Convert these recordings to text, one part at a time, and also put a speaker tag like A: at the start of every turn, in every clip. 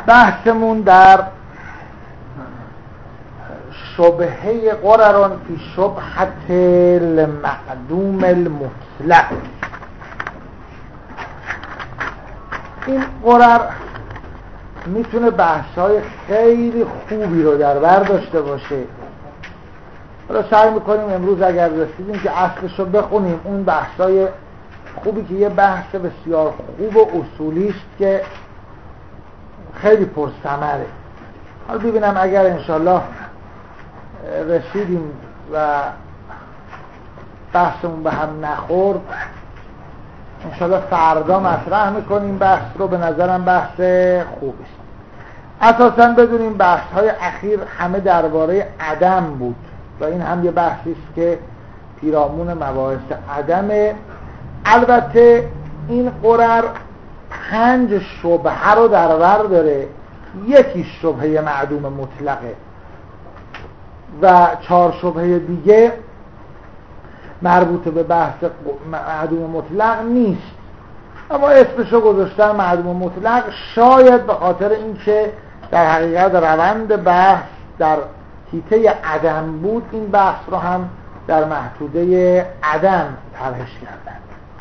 A: بحثمون در شبهه قرران فی شبهت المعدوم المطلق. این قرر میتونه بحث‌های خیلی خوبی رو در بر داشته باشه. حالا سعی میکنیم امروز اگر رسیدیم که اصلش رو بخونیم، اون بحث‌های خوبی که یه بحث بسیار خوب و اصولی است که خیلی پرثمره. حالا ببینم اگر انشالله رسیدیم و بحثمون به هم نخورد، انشالله فردا مطرح میکنیم بحث رو. به نظرم بحث خوبی است. اساساً بدونیم بحث‌های اخیر همه درباره عدم بود و این هم یه بحثی است که پیرامون مباحث عدمه. البته این قرر 5 شبهه رو در بر داره. یکی شبهه معدوم مطلقه و 4 شبهه دیگه مربوط به بحث معدوم مطلق نیست، اما اسمشو گذاشتن معدوم مطلق، شاید به خاطر اینکه در حقیقت روند بحث در حیطه عدم بود، این بحث رو هم در محدوده عدم طرحش کردن.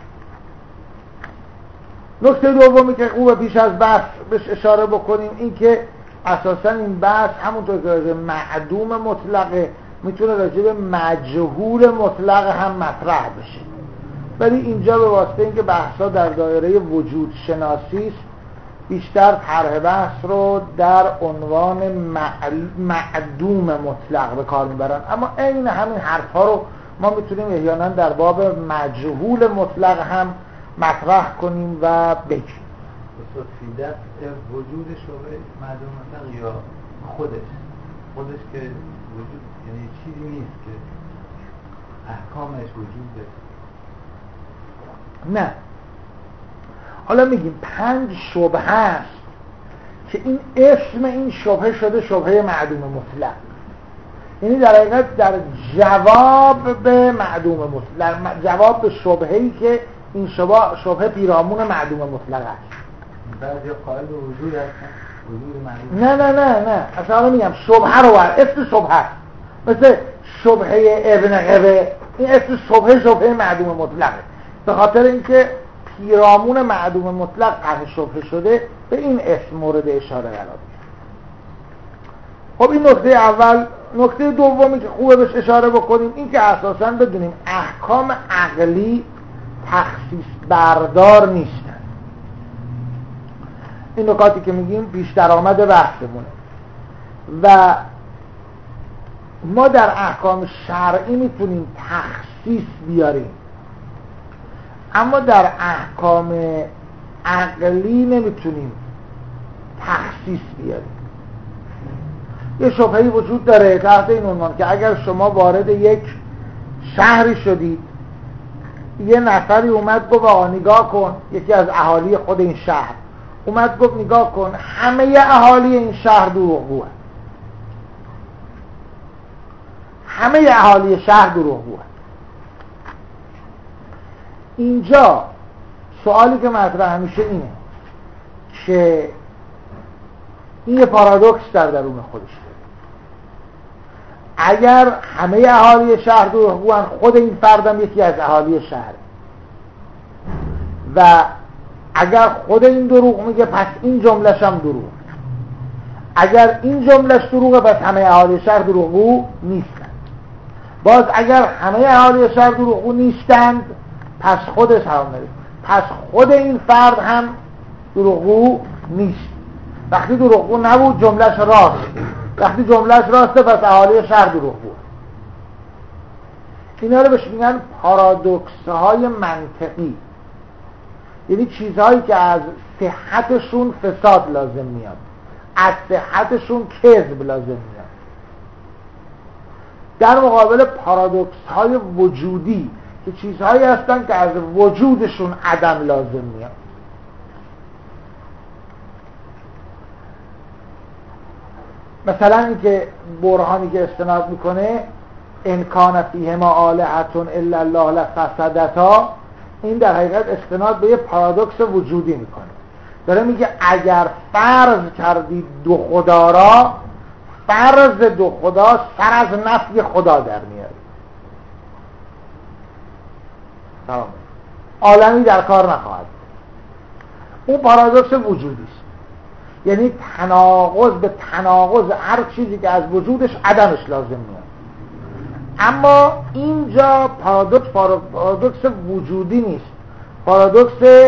A: نکته دومی که خوبه پیش از بحث بهش اشاره بکنیم این که اساسا این بحث همونطور که راجع معدوم مطلقه میتونه راجع به مجهول مطلق هم مطرح بشه، ولی اینجا به واسطه اینکه بحثا در دایره وجود شناسی است، بیشتر طرح بحث رو در عنوان معدوم مطلق به کار میبرن، اما عین همین حرفا رو ما میتونیم احیانا در باب مجهول مطلق هم مطرح کنیم و بگیم.
B: فیدت وجود شبه معدوم مطلق یا خودش که وجود، یعنی چیزی نیست که احکامش وجود داره.
A: نه، حالا میگیم 5 شبهه هست که این اسم این شبهه شده شبهه معدوم مطلق، یعنی در حقیقت در جواب به معدوم مطلق، جواب به شبهه‌ای که این شبهه پیرامون معدوم مطلق است.
B: بعضی قائل به وجود هستن، وجود معدوم.
A: نه اصلا میگم شبهه رو اسم شبهه، مثل شبهه ابن قبه، این اسم شبهه معدوم مطلقه، به خاطر اینکه پیرامون معدوم مطلق طرح شبهه شده، به این اسم مورد اشاره قرار میده. خب این نکته اول. نکته دومی که خوبه بهش اشاره بکنیم این که اساساً بدونیم احکام عقلی تخصیص بردار نیستن. این نکاتی که میگیم بیشتر آمده بحثمونه و ما در احکام شرعی میتونیم تخصیص بیاریم، اما در احکام عقلی نمیتونیم تخصیص بیاریم. یه شبهه‌ای وجود داره تحت این عنوان که اگر شما وارد یک شهری شدید، یه نفری اومد گفت آقا نگاه کن، یکی از اهالی خود این شهر اومد گفت نگاه کن همه اهالی این شهر دروغگوئن، همه اهالی شهر دروغگوئن. اینجا سوالی که مطرح میشه اینه که این یه پارادوکس در درون خودش داره. اگر همه اهالی شهر دروغگوئن، خود این فردم یکی از اهالی شهر، و اگر خود این دروغ میگه پس این جمله‌ش هم دروغ. اگر این جمله‌ش دروغه پس همه اهالی شهر دروغگو نیستن. باز اگر همه اهالی شهر دروغگو نیستند پس خودش هم نمیگه، پس خود این فرد هم دروغگو نیست. وقتی دروغگو نبود جمله‌ش راست، وقتی جمله‌ش راسته پس اهالی شهر دروغگو. اینا رو بهش میگن پارادوکس‌های منطقی، یعنی چیزهایی که از صحتشون فساد لازم میاد، از صحتشون کذب لازم میاد، در مقابل پارادوکس‌های وجودی که چیزهایی هستن که از وجودشون عدم لازم میاد. مثلا اینکه برهانی که استناد میکنه ان کان فیهما آلهة الا الله لفسدتا، این در حقیقت استناد به یه پارادوکس وجودی میکنه. داره میگه اگر فرض کردید دو خدا را، فرض دو خدا سر از نفی خدا در میاره. تمام. عالمی در کار نخواهد. اون پارادوکس وجودی است، یعنی تناقض به تناقض هر چیزی که از وجودش عدمش لازم میاد. اما اینجا پارادوکس وجودی نیست، پارادوکس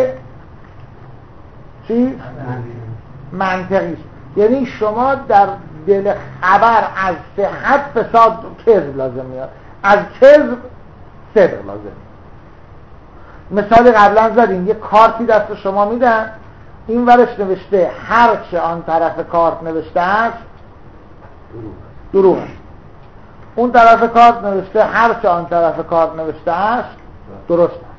A: چی؟ منطقی است. یعنی شما در دل خبر از صحت فساد کذب لازم میاد، از کذب صدق لازم میاد. مثال قبلا زدیم، یه کارتی دست شما میدن، این ورش نوشته هرچه آن طرف کارت نوشته است دروغ است، اون طرف کارت نوشته هرچه آن طرف کارت نوشته است درست است.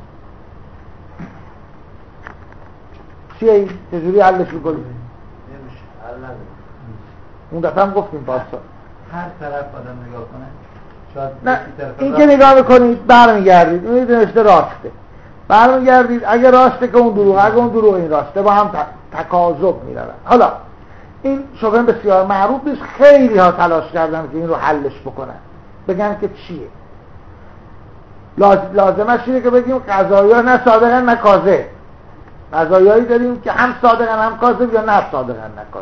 A: چیه این؟ چجوری حلش میکنیم؟
B: نمیشه، حل نداره.
A: اون دفعه هم گفتیم پاسا
B: هر طرف آدم نگاه کنه شاید
A: نه، این که نگاه میکنید برمیگردید اون نوشته راسته، برمیگردید اگه راسته که اون دروغ، اگه اون دروغ این راسته، با هم تکاذب میرن. حالا این شغل بسیار معروف نیست، خیلی ها تلاش کردن که این رو حلش بکنن، بگن که چیه. لازمش اینه که بگیم قضایا نه صادقن نه کاذب. قضایایی داریم که هم صادقن هم کاذب، یا نه صادقن نه کاذب.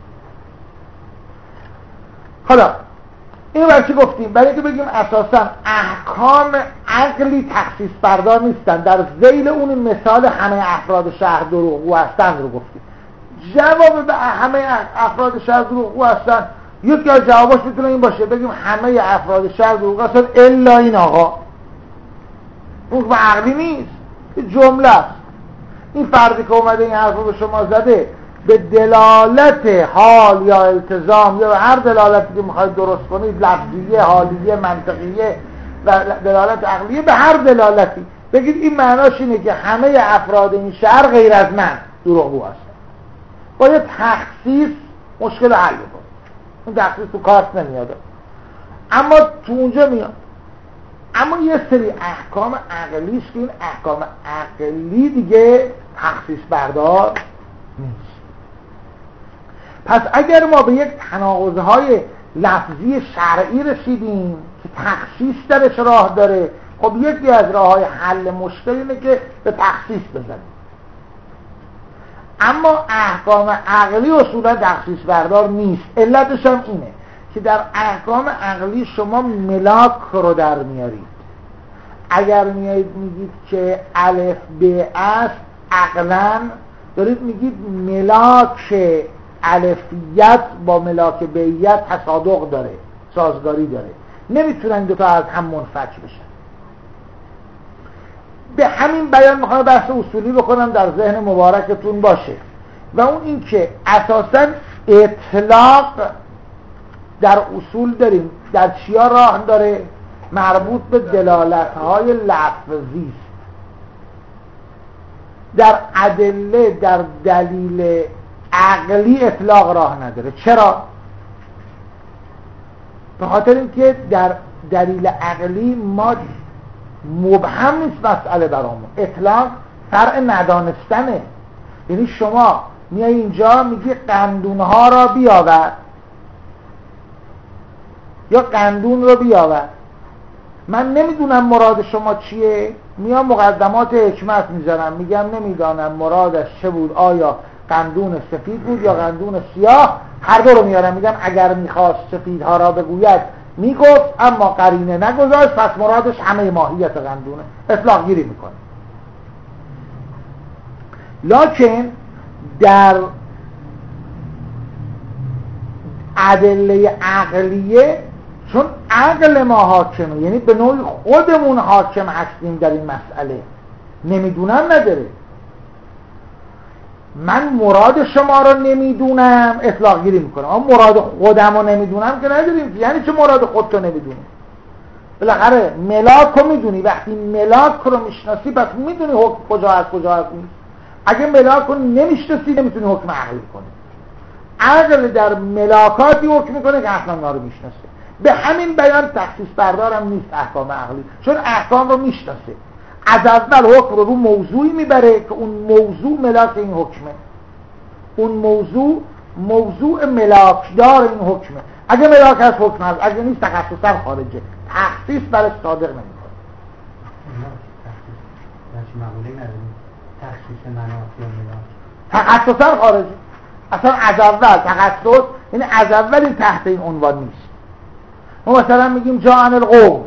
A: حالا این رو چی گفتیم؟ برای اینکه بگیم اساسا احکام عقلی تخصیص بردار نیستن. در ذیل اون مثال همه افراد شهر دروغگو هستن رو گفتیم. جواب به همه افراد شهر دروغگو هستن، یکی از جواباش میتونه این باشه، بگیم همه افراد شهر دروغگو هستن الا این آقا. اون به عقلی نیست، جمله است. این فردی که اومده این حرف رو به شما زده به دلالت حال یا التزام یا هر دلالتی که میخواید درست کنید، لفظیه، حالیه، منطقیه و دلالت عقلیه، به هر دلالتی بگید این معناش اینه که همه افراد این شهر غیر از من دروغگو هستن. باید تخصیص مشکل حل کنید. این تخصیص تو کارت نمیاد، اما تو اونجا میاد. اما یه سری احکام عقلی است که این احکام عقلی دیگه تخصیص بردار نیست. پس اگر ما به یک تناقض‌های لفظی شرعی رسیدیم که تخصیص درش راه داره، خب یکی از راه‌های حل مشکل اینه که به تخصیص بزنیم. اما احکام عقلی اصولا تخصیص بردار نیست. علتش هم اینه که در احکام عقلی شما ملاک رو در میارید. اگر میایید میگید که الف ب است، عقلاً دارید میگید ملاک الفیت با ملاک بیت تصادق داره، سازگاری داره، نمیتونن دوتا از هم منفک بشن. به همین بیان میخوام بحث اصولی بکنم در ذهن مبارکتون باشه، و اون این که اساساً اطلاق در اصول داریم در چیا راه داره؟ مربوط به دلالت‌های لفظی است. در ادله، در دلیل عقلی اطلاق راه نداره. چرا؟ به خاطر اینکه در دلیل عقلی ما مبهم نیست مسئله برامون. اطلاق فرع ندانستنه. یعنی شما میای اینجا میگی قندونها را بیاور یا قندون رو بیاور، من نمیدونم مراد شما چیه، میام مقدمات حکمت میذارم، میگم نمیدانم مرادش چه بود، آیا قندون سفید بود یا قندون سیاه، هر دو رو میارم، میگم اگر میخواست سفیدها را بگوید میگفت، اما قرینه نگذاشت، پس مرادش همه ماهیت قندونه، اطلاق گیری میکنه. لکن در ادله عقلیه، چون عقل ما حاکمه، یعنی به نوعی خودمون حاکم هستیم در این مسئله، نمیدونم نداره. من مراد شما رو نمیدونم اطلاق گیری میکنم، اما مراد خودم رو نمیدونم که نداریم. یعنی چه مراد خودتو نمیدونی؟ بالاخره ملاک رو میدونی، وقتی ملاک رو میشناسی پس میدونی حکم کجا از کجا از نیست. اگه ملاک رو نمیشناسی نمیتونی حکم عقلی کنی. عقل در ملاکاتی حکم میکنه که اصلا ما رو میشناسه. به همین بیان تخصیص بردارم نیست احکام عقلی، چون احکام رو میشناسه. از اول حکم رو موضوعی میبره که اون موضوع ملاک این حکمه. اون موضوع ملاکدار این حکمه. اگه ملاک از حکم هست، اگه نیست تخصصا خارجه، تخصیص برای صادق نمیکنه.
B: مقوله نداریم تخصیص مناط یا ملاک
A: تخصصا خارجه. اصلا از اول تخصص یعنی از اول این تحت این عنوان نیست. ما مثلا میگیم جاء القوم،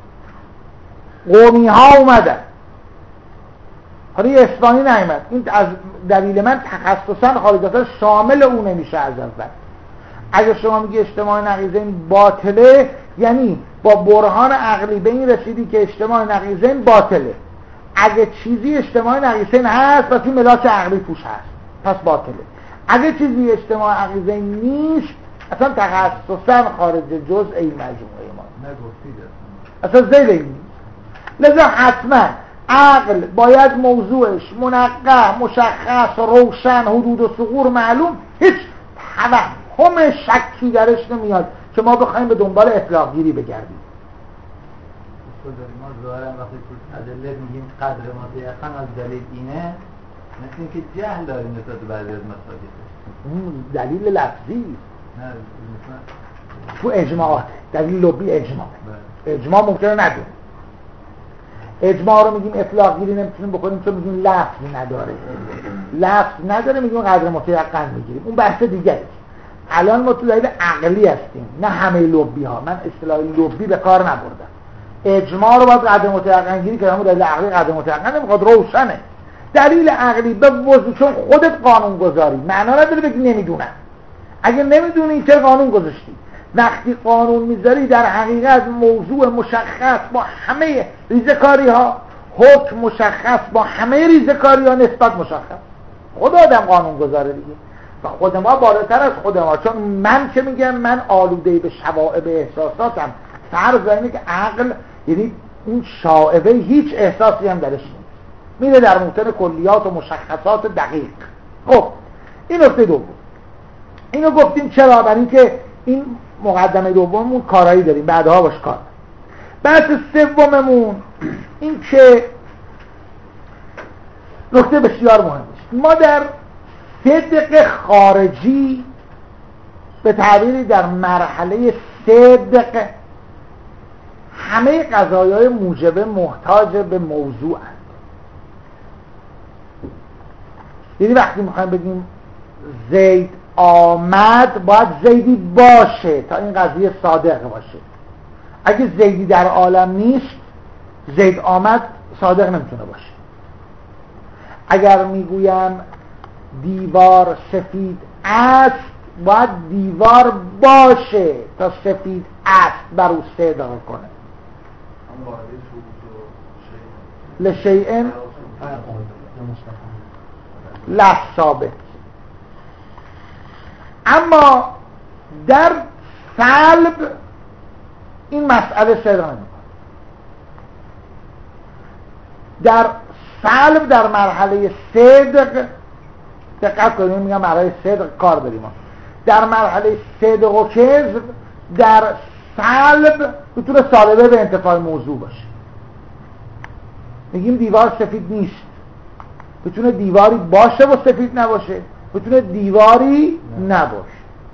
A: قومی ها اومدن، حالا یه اسپانی نیامد، این از دلیل من تخصصا خارجه، شامل اون نمیشه از اول. اگه شما میگی اجتماع نقیضین باطله، یعنی با برهان عقلی به این رسیدی که اجتماع نقیضین باطله. اگه چیزی اجتماع نقیضین هست پس این ملاک عقلی توش هست، پس باطله. اگه چیزی اجتماع نقیضین نیست، اصلا تخصصا خارج جزء این مجموعه ما
B: نگفتید
A: اصلا زیر این نیست. لذا حتما عقل باید موضوعش منقح، مشخص، روشن، حدود و ثغور معلوم، هیچ توهم شکی درش نمیاد که ما بخوایم به دنبال اطلاق گیری بگردیم.
B: ما ظاهرا وقتی تو ادله میگیم قدر متیقن از دلیل اینه، مثل اینکه جهل داریم نسبت به بعضی از مسائل.
A: اون دلیل لفظی
B: نه مثلا
A: تو اجماعات، دلیل لبی اجماع ممکنه ندونه. اجماع رو میگیم اطلاق گیری نمیتونیم بکنیم چون میگیم لفظ نداره، میگیم قدر متیقن میگیریم، اون بحث دیگه. الان ما تو دلیل عقلی هستیم، نه همه لبی ها. من اصطلاح لبی به کار نبردم. اجماع رو باید قدر متیقن گیری که همون دلیل عقلی قدر متیقن نمیخواد، روشنه. دلیل عقلی به وضوح، چون خودت قانون گذاری، معنا نداره بگی نمیدونم. اگه نمیدونی چرا قانون گذاشتی؟ وقتی قانون میذاری در حقیقت موضوع مشخص با همه ریزکاری ها، حکم مشخص با همه ریزکاری ها، نسبت مشخص. خود آدم قانون گذاره دیگه و خود ما بالاتر از خود ما. چون من که میگم من آلوده به شوائب احساساتم، فرض بر اینه که عقل یعنی اون شائبه هیچ احساسی هم درش نیست، میره در موطن کلیات و مشخصات دقیق. خب این نکته دوم. اینو گفتیم چرا؟ برای اینکه این مقدمه دوممون کارایی داریم، بعدها باش کار. بحث سوممون این که نکته بسیار مهمه، ما در صدق خارجی به تعبیری در مرحله صدق همه قضایای موجبه محتاج به موضوع هست. یعنی وقتی میخوایم بگیم زید آمد، باید زیدی باشه تا این قضیه صادق باشه. اگه زیدی در عالم نیست، زید آمد صادق نمیتونه باشه. اگر میگویم دیوار سفید است، باید دیوار باشه تا سفید است بر او صدق کنه. لشیئن لا ثابت. اما در سلب این مسئله صدق نمیکنه. در سلب در مرحله صدق دقت کنیم، میگم مرحله صدق کار داریم ما. در مرحله صدق و کذب در سلب بتونه سالبه به انتفاع موضوع باشه. میگیم دیوار سفید نیست، بتونه دیواری باشه و سفید نباشه، بتونه دیواری نباشه.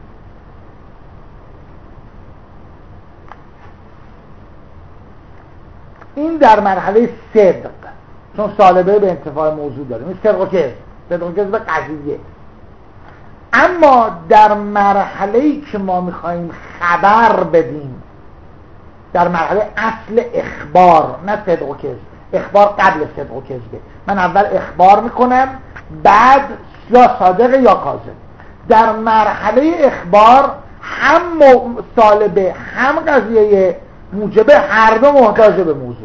A: این در مرحله صدق، چون سالبه به انتفاع موضوع داره. این صدق و کذب، صدق و کذب قضیه. اما در مرحله‌ای که ما میخواییم خبر بدیم، در مرحله اصل اخبار، نه صدق و کذب، اخبار قبل صدق و کذبه. من اول اخبار میکنم، بعد یا صادق یا کاذب. در مرحله اخبار هم سالبه هم قضیه موجبه هر دو محتاج به موضوع.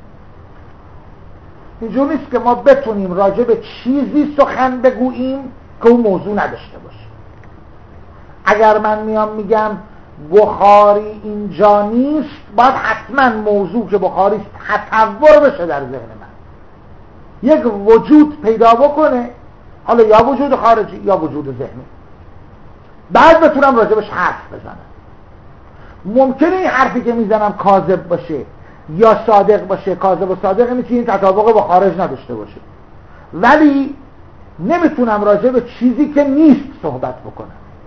A: اینجور نیست که ما بتونیم راجع به چیزی سخن بگوییم که اون موضوع نداشته باشه. اگر من میگم بخاری اینجا نیست، باید حتما موضوع که بخاری تصور بشه در ذهن من، یک وجود پیدا بکنه، حالا یا وجود خارجی یا وجود ذهنی، بعد بتونم راجبش حرف بزنم. ممکنه این حرفی که میزنم کاذب باشه یا صادق باشه. کاذب و صادق اینه که این تطابق با خارج نداشته باشه، ولی نمیتونم راجع به چیزی که نیست صحبت بکنم.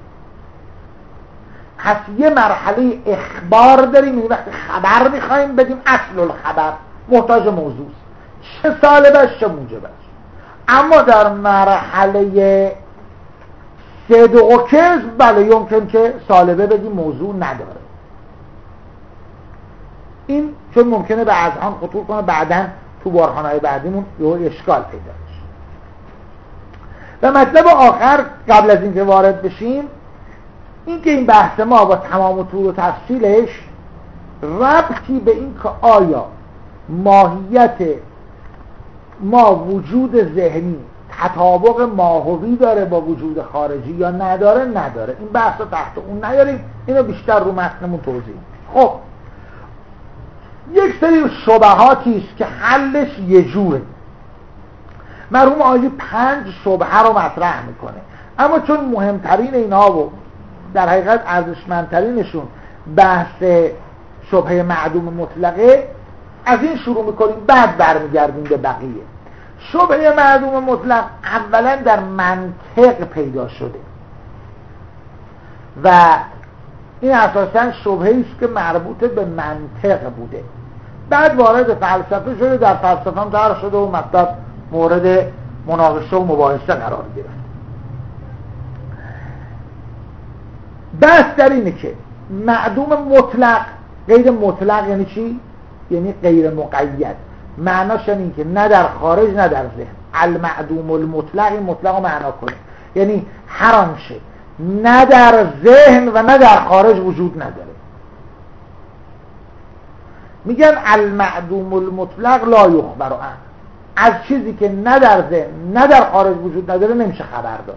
A: پس یه مرحله اخبار داریم، این وقت خبر میخوایم بدیم، اصل الخبر محتاج موضوع چه سالبش چه موجبش. اما در مرحله صدق و کذب بله یمکن که سالبه بدیم موضوع نداره. این چون ممکنه به اذهان خطور کنه بعداً تو بارخانه‌های بعدیمون یه اشکال پیدا بشه. و مطلب آخر قبل از اینکه وارد بشیم این که این بحث ما با تمام و طول و تفصیلش ربطی به این که آیا ماهیت ما وجود ذهنی تطابق ماهوی داره با وجود خارجی یا نداره این بحث رو تحت اون نیاریم، اینو بیشتر رو متنمون توضیح. خب یک سری شبهاتی است که حلش یه جوره. مرحوم آقای 5 شبهه رو مطرح میکنه، اما چون مهمترین اینها و در حقیقت ارزشمندترینشون بحث شبهه معدوم مطلقه، از این شروع میکنیم بعد برمیگردیم به بقیه. شبهه معدوم مطلق اولا در منطق پیدا شده و این اساساً شبهه‌ای است که مربوط به منطق بوده، بعد وارد فلسفه شده، در فلسفه هم طرح شده و مطلب مورد مناقشه و مباحثه قرار گرفت. بحث در اینه که معدوم مطلق، غیر مطلق یعنی چی؟ یعنی غیر مقید. معناش این که نه در خارج نه در ذهن. المعدوم المطلق، این مطلق رو معنا کنه یعنی هر آنچه نه در ذهن و نه در خارج وجود نداره. میگن المعدوم المطلق لا یخبر عنه، از چیزی که نه در ذهن نه در خارج وجود نداره نمیشه خبر داد.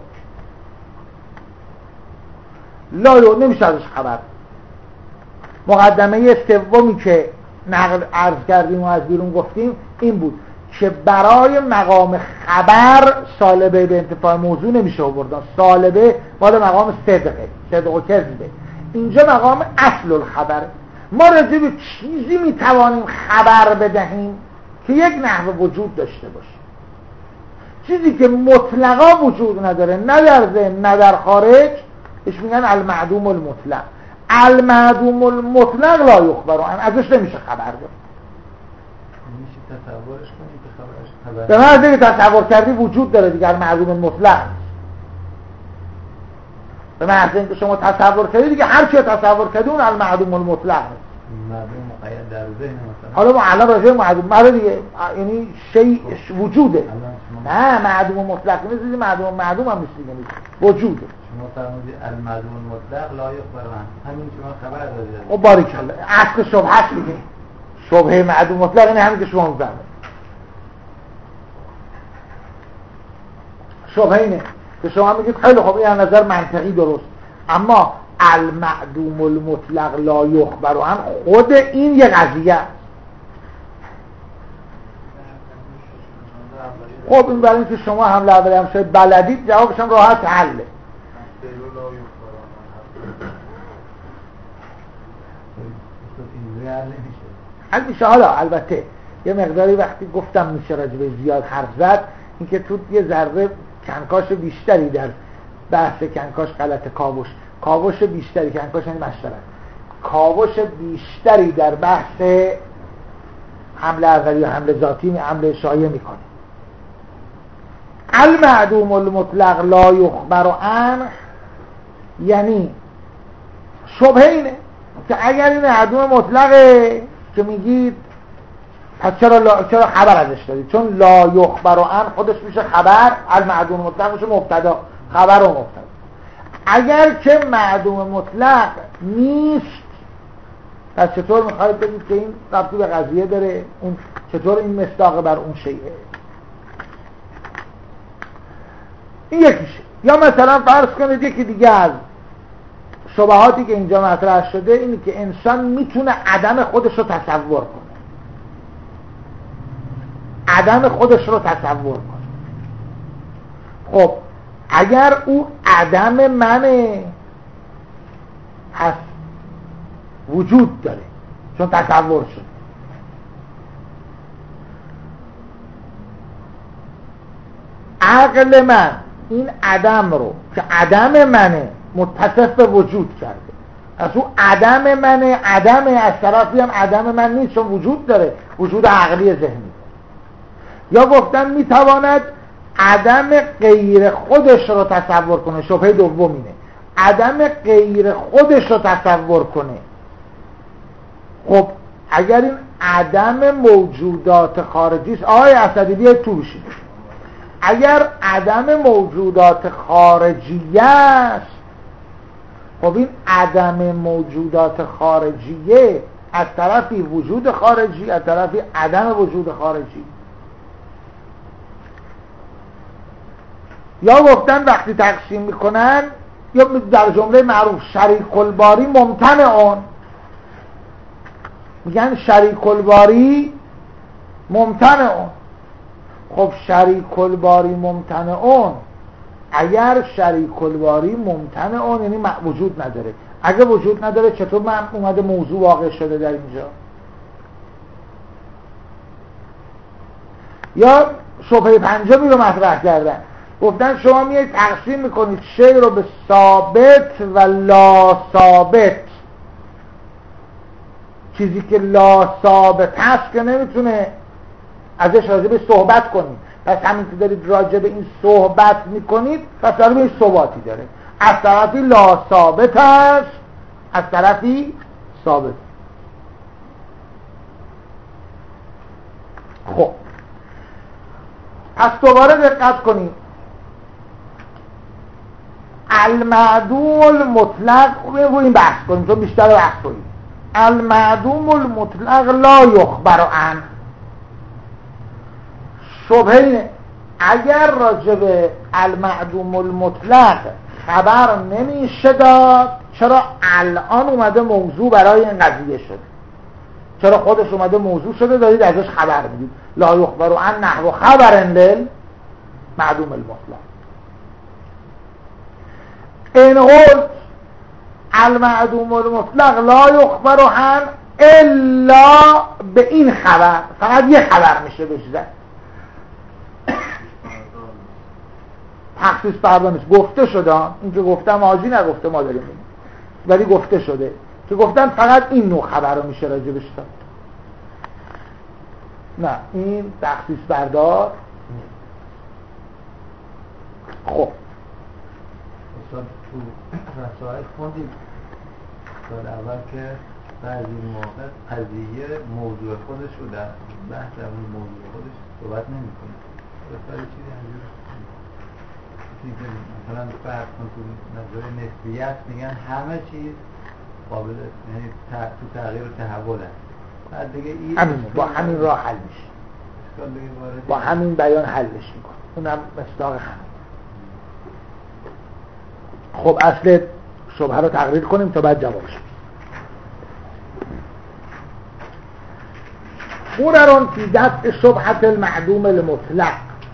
A: نمیشه ازش خبر. مقدمه سومی که نقل عرض کردیم و از بیرون گفتیم این بود که برای مقام خبر سالبه به انتفاع موضوع نمیشه آوردن. سالبه مال مقام صدقه، صدق و کذبه. اینجا مقام اصل الخبره. ما راجع به چیزی میتوانیم خبر بدهیم که یک نحو وجود داشته باشه. چیزی که مطلقا وجود نداره نه در ذهن نه در خارج اش میگن المعدوم المطلق. المعدوم المطلق لا یخبر عنه، ازش نمیشه خبر داد.
B: میشه تصورش کنید که خبرش
A: به من دیگه تصور کردی وجود داره دیگه. المعدوم المطلق به من اینکه شما تصور کردی دیگه، هر چی تصور کردی اون المعدوم المطلق.
B: معدوم مقید در ذهن مثلا.
A: حالا ما الان راجع به معدوم دیگه یعنی شیء وجوده. نه معدوم مطلق نیست، معدوم هم نیست دیگه، وجوده.
B: شما فرمودید المعدوم المطلق لا یخبر عنه، همین شما خبر دادید.
A: خب باریکلا، اصل شبهه دیگه. شبهه معدوم مطلق اینه، همین که شما می‌فرمایید. شبهه اینه که شما میگید خیلی خوب این نظر منطقی درست، اما المعدوم المطلق لا یخبر عنه خود این یه قضیه است. خب این برای اینکه شما هم اولی هم شاید بلدید جوابش هم راحت حله. حل میشه. حالا البته یه مقداری وقتی گفتم میشه راجبه زیاد حرف زد، اینکه تو یه ذره کنکاش بیشتری در بحث کنکاش غلط کاوش بیشتری، کنکاش یعنی مشترک، کاوش بیشتری در بحث حمله اولی و حمله ذاتی حمله شایع میکنه. المعدوم المطلق لا یخبر عنه یعنی شبهه اینه که اگر این معدوم مطلقه که میگید پس چرا خبر ازش دارید؟ چون لا یخبر عنه خودش میشه خبر، المعدوم مطلق میشه مبتدا، خبر و مبتدا. اگر که معدوم مطلق نیست پس چطور میخواید بگید که این ربطی به قضیه داره؟ اون چطور این مصداق بر اون شیء؟ این یکیشه. یا مثلا فرض کنید یکی دیگه از شبهاتی که اینجا مطرح شده اینه که انسان میتونه عدم خودش رو تصور کنه. عدم خودش رو تصور کنه. خب اگر او عدم منه پس وجود داره چون تصور شد. عقل من این عدم رو که عدم منه متصف به وجود کرده، از اون عدم منه عدم، از طرفی هم عدم من نیست چون وجود داره، وجود عقلی ذهنی. یا گفتن میتواند عدم غیر خودش رو تصور کنه، شبهه دوم اینه، عدم غیر خودش رو تصور کنه. خب اگر این عدم موجودات خارجی است، آقای اسدی بیاید تو بشید، اگر عدم موجودات خارجی است، خب این عدم موجودات خارجیه از طرفی وجود خارجی، از طرفی عدم وجود خارجی. یا گفتن وقتی تقسیم میکنن، یا در جمله معروف شریک الباری ممتنعون، میگن شریک الباری ممتنعون. خب شریک الباری ممتنعون، اگر شریک الباری ممتنعون یعنی وجود نداره. اگه وجود نداره چطور من اومده موضوع واقع شده در اینجا؟ یا شبهه پنجمی رو مطرح کردن، گفتن شما میایید تقسیم میکنید شی رو به ثابت و لا ثابت. چیزی که لا ثابت هست که نمیتونه ازش راجع به صحبت کنید، پس همین که دارید راجع به این صحبت میکنید پس راجع به این ثباتی داره. از طرفی لا ثابت هست، از طرفی ثابت. خب پس دوباره دقت کنید، المعدوم المطلق رو این بحث کنیم تو بیشتر بحث کنیم. المعدوم المطلق لا یخبر عنه. شبهه اینه اگر راجع به المعدوم المطلق خبر نمیشه داد، چرا الان اومده موضوع برای این قضیه شده؟ چرا خودش اومده موضوع شده دارید ازش خبر میدید؟ لا یخبر عنه نحو خبر لل معدوم المطلق. این قلت المعدوم المطلق لا یخبر عنه الا به این خبر، فقط یه خبر میشه بهش زد. تخصیص پردانش گفته شده، این که گفتم آجی نگفته ما داریم این، ولی گفته شده که گفتن فقط این نوع خبر رو میشه راجبش داد. نه این تخصیص بردار نیست. خب
B: استاد تو رسائل خوندیم سال اول که بعضی موقع قضیه موضوع خودش رو در بحث در موضوع خودش صحبت نمی کنه. رسائل چیزی همجور مثلا فرق کن تو نظر نسبیت میگن همه چیز قابل، یعنی تو تغییر و تحول هست. بعد دیگه این
A: با همین راه حل میشه، با همین بیان حلش میکن، اونم مصداق همین. خب اصل شبهه رو تقریر کنیم تا بعد جوابش بدیم. قررون فی دفع شبهة المعدوم المطلق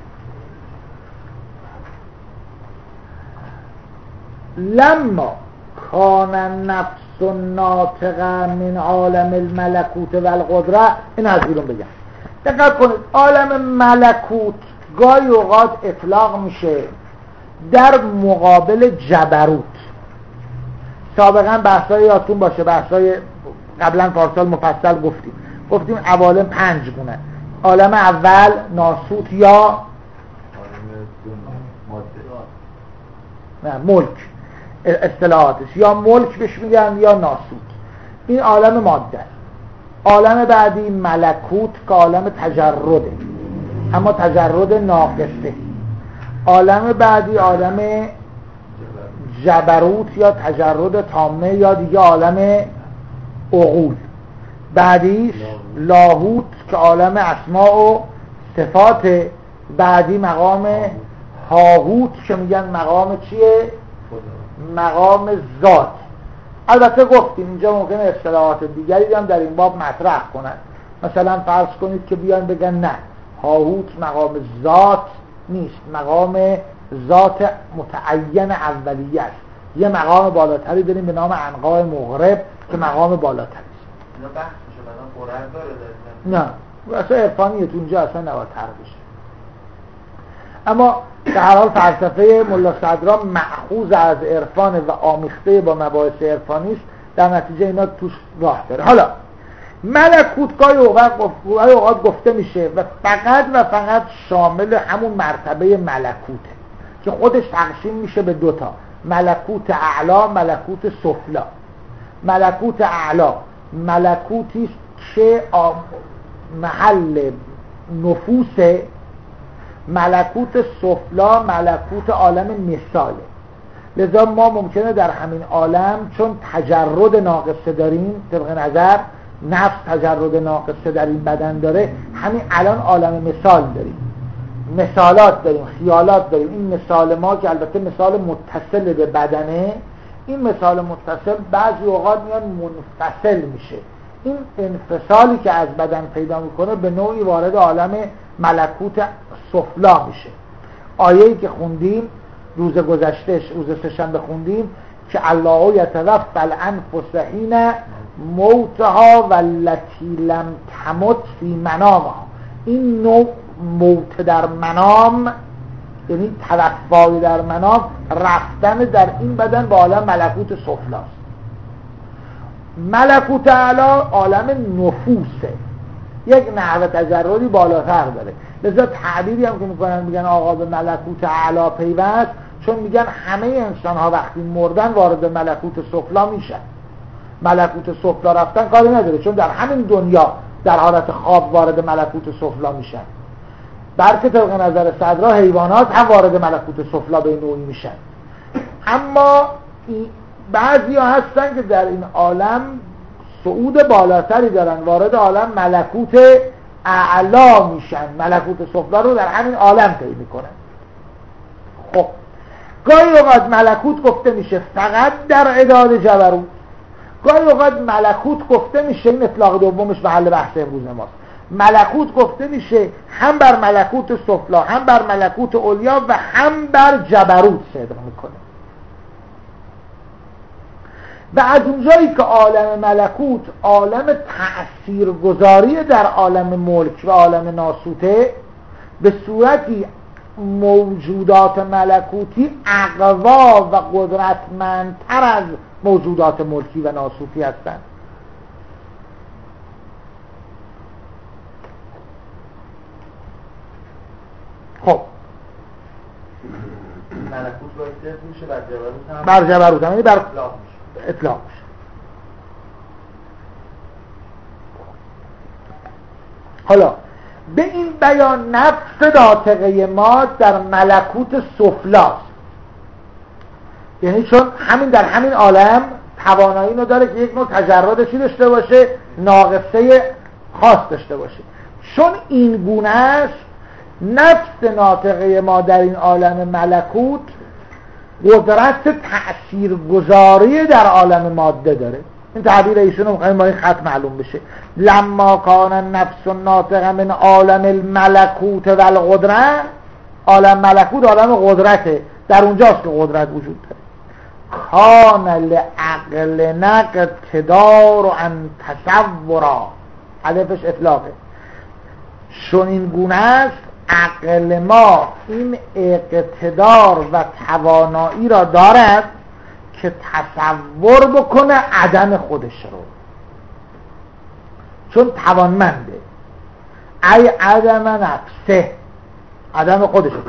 A: لما کان النفس الناطقه من عالم الملکوت و القدره. این از بیرون بگم دقت کنید، عالم ملکوت گاهی اوقات اطلاق میشه در مقابل جبروت. سابقا بحثای یادتون باشه، بحثای قبلا پارسال مفصل گفتیم عوالم 5 گونه. عالم اول ناسوت یا نه ملک، اصطلاحاتش یا ملک بهش میگن یا ناسوت، این عالم ماده. عالم بعدی ملکوت که عالم تجرده، اما تجرد ناقصه. عالم بعدی عالم جبروت یا تجرد تامه یا دیگه عالم عقول. بعدیش لاهوت که عالم اسماء و صفات. بعدی مقام هاهوت که میگن مقام چیه؟ مقام ذات. البته گفتیم اینجا ممکنه اصطلاحات دیگری هم در این باب مطرح کنن، مثلا فرض کنید که بیان بگن نه هاهوت مقام ذات نیست، مقام ذات متعین اولیه است، یه مقام بالاتری داریم به نام عنقای مغرب که مقام بالاتری است.
B: اینا بحث میشه بعدا قرار داره
A: نه اصلا عرفانیه تو اونجا اصلا نباید طرح بشه. اما در هر حال فلسفه ملا صدرا مأخوذ از عرفان و آمیخته با مباحث عرفانی است، در نتیجه اینا توش راه داره. حالا ملکوت گاهی اوقات گفته میشه و فقط شامل همون مرتبه ملکوته که خودش تقسیم میشه به دوتا، ملکوت اعلا، ملکوت سفلا. ملکوت اعلا ملکوتی است که محل نفوس، ملکوت سفلا ملکوت عالم مثاله. لذا ما ممکنه در همین عالم چون تجرد ناقصه داریم، طبق نظر نفس تجرد ناقصه در این بدن داره، همین الان عالم مثال داریم، مثالات داریم، خیالات داریم. این مثال ما که البته مثال متصل به بدنه، این مثال متصل بعضی اوقات میاد منفصل میشه. این انفصالی که از بدن پیدا میکنه به نوعی وارد عالم ملکوت سفلا میشه. آیه‌ای که خوندیم روز گذشته، روز سه‌شنبه خوندیم که الله یتوفی الانفس حین موتها والتی لم تمت فی منامها. این نوع موت در منام یعنی توفای در منام، رفتن در این بدن به عالم ملکوت سفلاست. ملکوت اعلا عالم نفوسه، یک نحو تجردی بالاتر داره. لذا تعبیری هم که میکنن میگن آقا به ملکوت اعلا پیوست، چون میگن همه انسان ها وقتی مردن وارد ملکوت سفلا میشن. ملکوت سفلا رفتن کاری نداره، چون در همین دنیا در حالت خواب وارد ملکوت سفلا میشن. بلکه طبق نظر صدرا حیوانات هم وارد ملکوت سفلا به نوعی میشن. اما بعضی ها هستن که در این عالم صعود بالاتری دارن، وارد عالم ملکوت اعلا میشن، ملکوت سفلا رو در همین عالم طی میکنن. خب گاهی اوقات ملکوت گفته میشه فقط در عداد جبروت، گاهی اوقات ملکوت گفته میشه، این اطلاق دومش محل بحث امروز ماست، ملکوت گفته میشه هم بر ملکوت سفلا، هم بر ملکوت علیا و هم بر جبروت صدق میکنه. و از اونجایی که عالم ملکوت عالم تأثیرگذاری در عالم ملک و عالم ناسوته، به صورتی موجودات ملکوتی اقوا و قدرتمندتر از موجودات ملکی و ناسوتی هستند. خب
B: ملکوت باید میشه بر جبروت هم،
A: بر جبروت هم یعنی بر اطلاق میشه. حالا به این بیان نفس ناطقه ما در ملکوت سفلاست، یعنی چون همین در همین عالم توانایی اینو داره که یک نوع تجردشی داشته باشه، ناقصه خاص داشته باشه. چون این گونه است، نفس ناطقه ما در این عالم ملکوت قدرت تأثیرگذاری در عالم ماده داره. این تعبیر ایشون رو می‌خوایم با این خط معلوم بشه. لما کان النفس الناطقه من عالم الملکوت و القدرت، عالم ملکوت عالم قدرته، در اونجاست که قدرت وجود داره. کان لعقل نقتدار ان تصورا، الفش اطلاقه، چون این گونه است عقل ما این اقتدار و توانایی را دارد که تصور بکنه عدم خودش رو، چون توانمنده. ای عدم نفسه، عدم خودش رو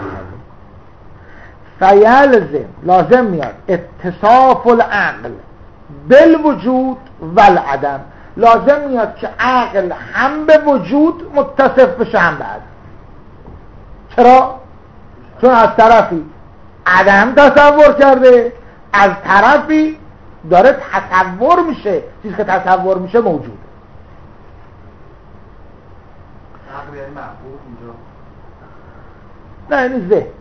A: فیلزم، لازم میاد اتصاف العقل بالوجود والعدم، لازم میاد که عقل هم به وجود متصف بشه هم به عدم. چرا؟ چون از طرفی عدم تصور کرده، از طرفی داره تصور میشه، چیزی که تصور میشه موجوده.
B: عقل یعنی معقول اینجا؟
A: نه یعنی ذهن.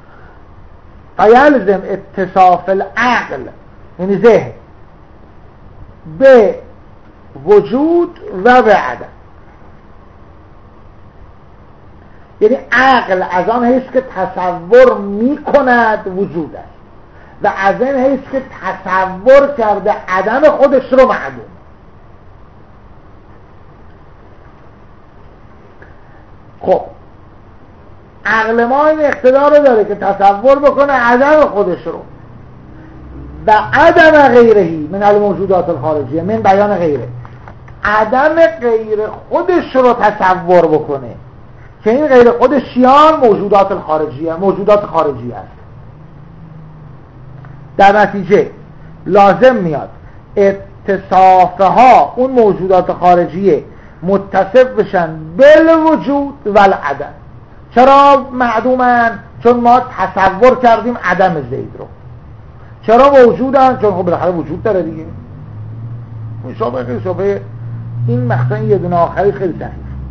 A: فیلزم اتصاف العقل یعنی ذهن به وجود و به عدم، یعنی عقل از آن حیث که تصور میکند وجود است و از این حیث که تصور کرده عدم خودش رو معلوم. خب عقل ما این اقتدار رو داره که تصور بکنه عدم خودش رو و عدم غیرهی من الموجودات الخارجیه، من بیان غیره، عدم غیر خودش رو تصور بکنه که این غیر خودش چیان؟ موجودات الخارجیه، موجودات خارجی است. در نتیجه لازم میاد اتصافها اون موجودات خارجیه متصف بشن بالوجود و العدم. چرا معدومن؟ چون ما تصور کردیم عدم زید رو. چرا موجودن؟ چون خب بالاخره وجود داره دیگه. شبه این مخصوصا یه دونه آخری خیلی ضعیف.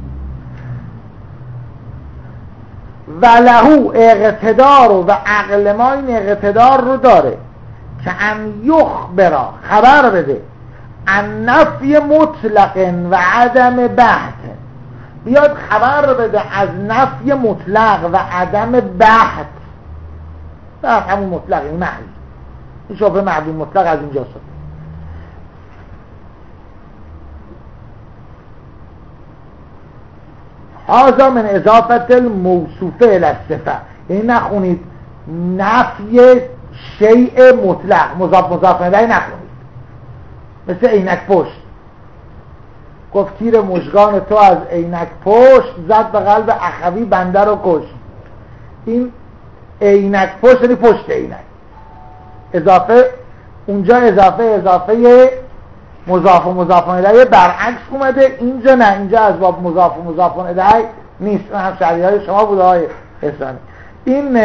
A: و لهو اقتدار و عقل ما این اقتدار رو داره که ان یخبرا خبر بده ان نفی مطلق و عدم بحث، بیاد خبر بده از نفی مطلق و عدم بحث. بحث همون مطلق این محض، این شبه معدوم مطلق از اینجا شد. هذا من اضافت الموصوفه الى الصفه، یعنی نخونید نفی شیء مطلق مضاف الیه نخونید، مثل عینک پشت. گفت تیر مژگان تو از عینک پشت زد به قلب اخوی بنده رو کش. این عینک پشت یعنی پشت عینک، اضافه اونجا اضافه مضاف و مضاف الیه برعکس اومده، اینجا نه، اینجا از باب مضاف و مضاف الیه نیست. هم شرعیه شما بوده های احسانی. این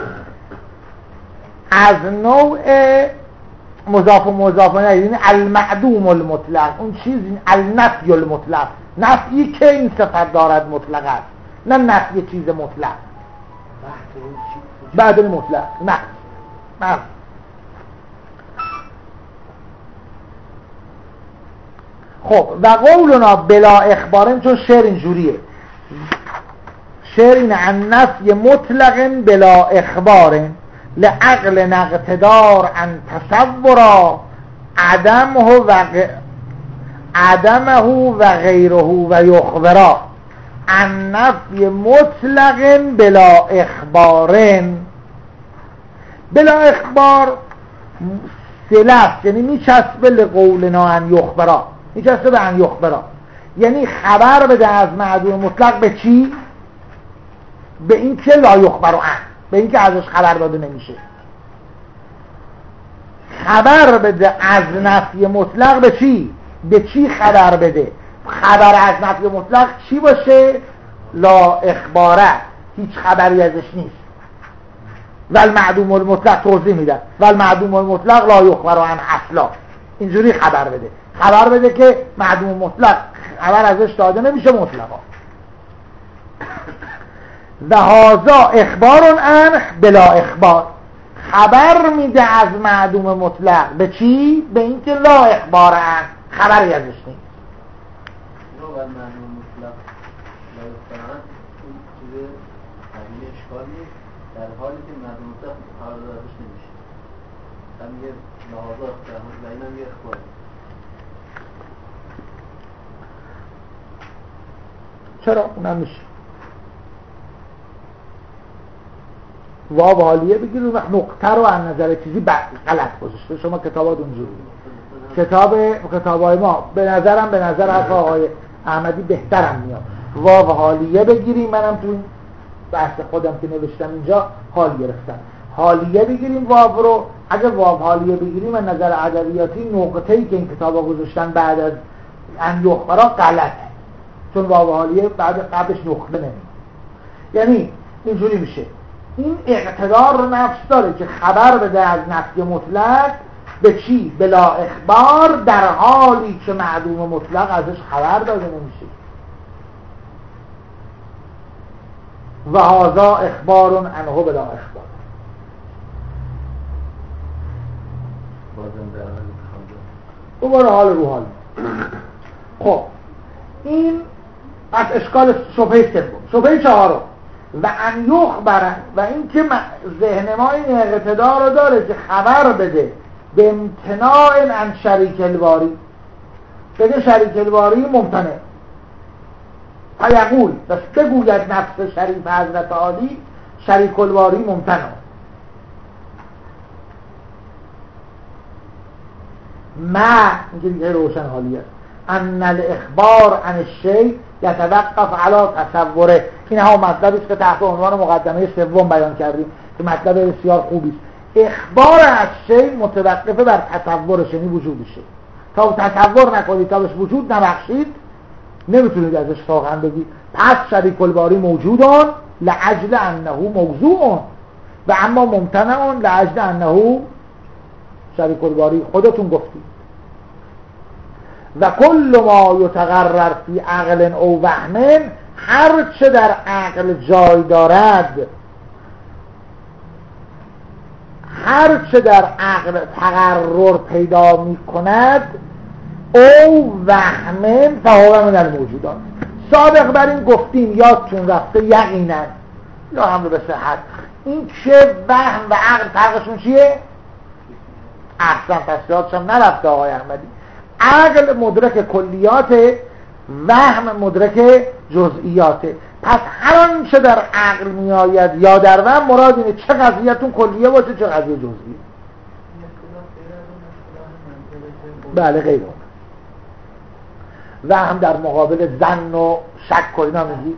A: از نوع مضاف و مضاف الیه، یعنی المعدوم المطلق، اون چیزی النفی المطلق، نفی که این صفت دارد مطلق است، نه نفی چیز مطلق بعد المطلق. نه خب و قولنا بلا اخبارن، چون شعر اینجوریه، شعر این عن نفی مطلق بلا اخبارن لعقل نقتدار ان تصورا عدمه و غیره و یخبرا عن نفی مطلق بلا اخبارن. بلا اخبار سلف یعنی میچسبه لقولنا ان یخبرا، میچسبه به ان یخبرا، یعنی خبر بده از معدوم مطلق به چی؟ به این که لا یخبر عن، به این که ازش خبر داده نمیشه. خبر بده از نفی مطلق به چی؟ به چی خبر بده؟ خبر از نفی مطلق چی باشه؟ لا اخباره، هیچ خبری ازش نیست. والمعدوم المطلق توضیح میده، والمعدوم المطلق لا یخبر عن اصلا، اینجوری خبر بده. خبر بده که معدوم مطلق خبر ازش داده نمیشه مطلقا. و هذا اخبار عن بلا اخبار، خبر میده از معدوم مطلق به چی؟ به اینکه لا اخبار عن، خبری ازش نیست.
B: معدوم مطلق لا اخبار عن این چیز قضیه اشکال نیست، در حالی که معدوم مطلق خبر ازش نمیشه. هم یه لحاظه اختیار و این هم یه اخبار.
A: چرا؟ اونم میشه واو حالیه بگیر و نقطه رو از نظر چیزی غلط گذاشته. شما کتابات اونجوری، کتابای ما به نظر حرف آقای احمدی بهترم میاد. واو حالیه بگیریم، منم تو بحث خودم که نوشتم اینجا حال گرفتم، حالیه بگیریم واو رو. اگه واو حالیه بگیریم از نظر ادبیاتی نقطه‌ای که این کتابا گذاشتن بعد از ان یخبرا غلطه، چون واو حالیه بعد قبلش نقطه نمیاد. یعنی اینجوری میشه، این اقتدار رو نفس داره که خبر بده از نفی مطلق به چی؟ بلا اخبار، در حالی که معدوم مطلق ازش خبر داده نمیشه. و هذا اخبار عنه بلا اخبار. دوباره حال رو حال. خب این از اشکال شبهه سوم. شبهه چهارم و ان یخبرن، و این که ذهن ما این اقتدار رو داره که خبر بده به امتناع عن شریک الواری، بگه شریک الواری ممتنع، فیقول بس بگوید نفس شریف حضرت عالی شریک الباری ممتنع. ما اینکه دیگه روشن حالی است ان الاخبار عن الشیء یتوقف علی تصوره. این هم مطلبی است که تحت عنوان مقدمه سوم بیان کردیم که مطلب بسیار خوبی است. اخبار از شیء متوقفه بر تصورش، یعنی وجودشه. تا تصور نکنید، تا بهش وجود نبخشید، نمیتونید ازش واقعا بگید پس شریک الباری موجودان لعجل انه موضوع و اما ممتنع لعجل انه شریک الباری. خودتون گفتید و کل ما یتقرر فی عقل او وهم، هر چه در عقل جای دارد، هر چه در عقل تقرر پیدا می کند او وهم فهو من الموجودات. سابق بر این گفتیم، یادتون رفته، یقینا یا هم به صحت این که وهم و عقل فرقشون چیه؟ احسن، پس یادشم نرفته آقای احمدی. عقل مدرک کلیات، وهم مدرک جزئیاته. پس هر آنچه در عقل می آید یا در وهم، مراد اینه چه قضیه‌تون کلیه باشه چه قضیه جزئی. بله غیر اون. وهم در مقابل ظن و شک و اینا میگی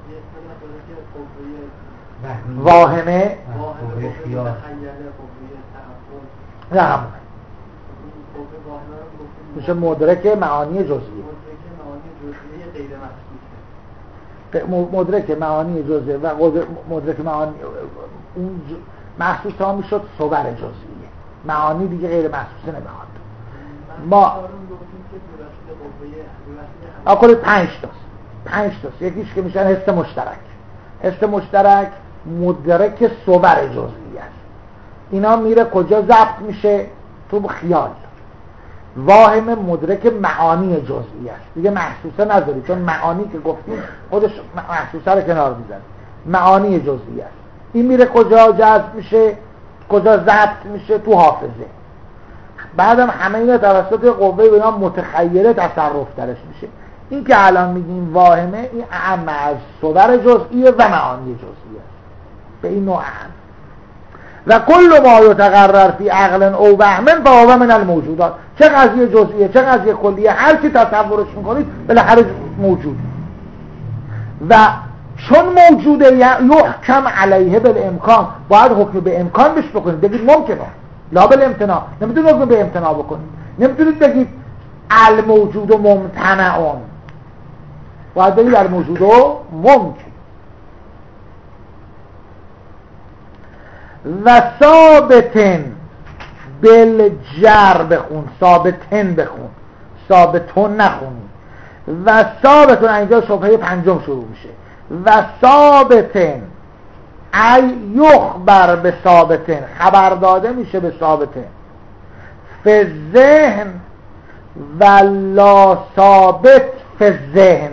A: واهمه نه همونه میشه مدرک معانی جزئی. مدرک معانی جزئی و مدرک معانی اون محسوس ها میشد صور جزئیه، معانی دیگه غیر محسوسه نمیخواد. ما آقای 5 تاست. یکیش که میشن حس مشترک. حس مشترک مدرک صور جزئی است. اینا میره کجا ضبط میشه؟ تو خیال. واهم مدرک معانی جزئی است. دیگه محسوسه نداری، چون معانی که گفتیم خودش محسوسه رو کنار میزنه. معانی جزئی است. این میره کجا جذب میشه؟ کجا ضبط میشه؟ تو حافظه. بعدم همه اینا توسط قوه به نام متخیله تصرف درش میشه. این که الان میگیم واهمه، این اعم از صور جزئیه و معانی جزئی است. به این نوع اعم. و کل ما یتقرر فی عقل او وهم فهو من الموجودات. چه قضیه جزئیه چه قضیه کلیه، هر چی تصورش میکنید بالاخره موجود. و چون موجوده یحکم علیه بالامکان، باید حکم به امکان بهش بکنید. بگید ممکنه لا بالامتناع، نمیتونید حکم به امتناع بکنید. نمیتونید بگید الموجود و ممتنعون، باید بگید الموجود و ممکن. و ثابتن بالجر بخون، ثابتن بخون، ثابتون نخونی. و ثابتون اینجا شبهه پنجم شروع میشه. و ثابتن ای یخبر به ثابتن، خبر داده میشه به ثابتن. فی ذهن و لا ثابت فی ذهن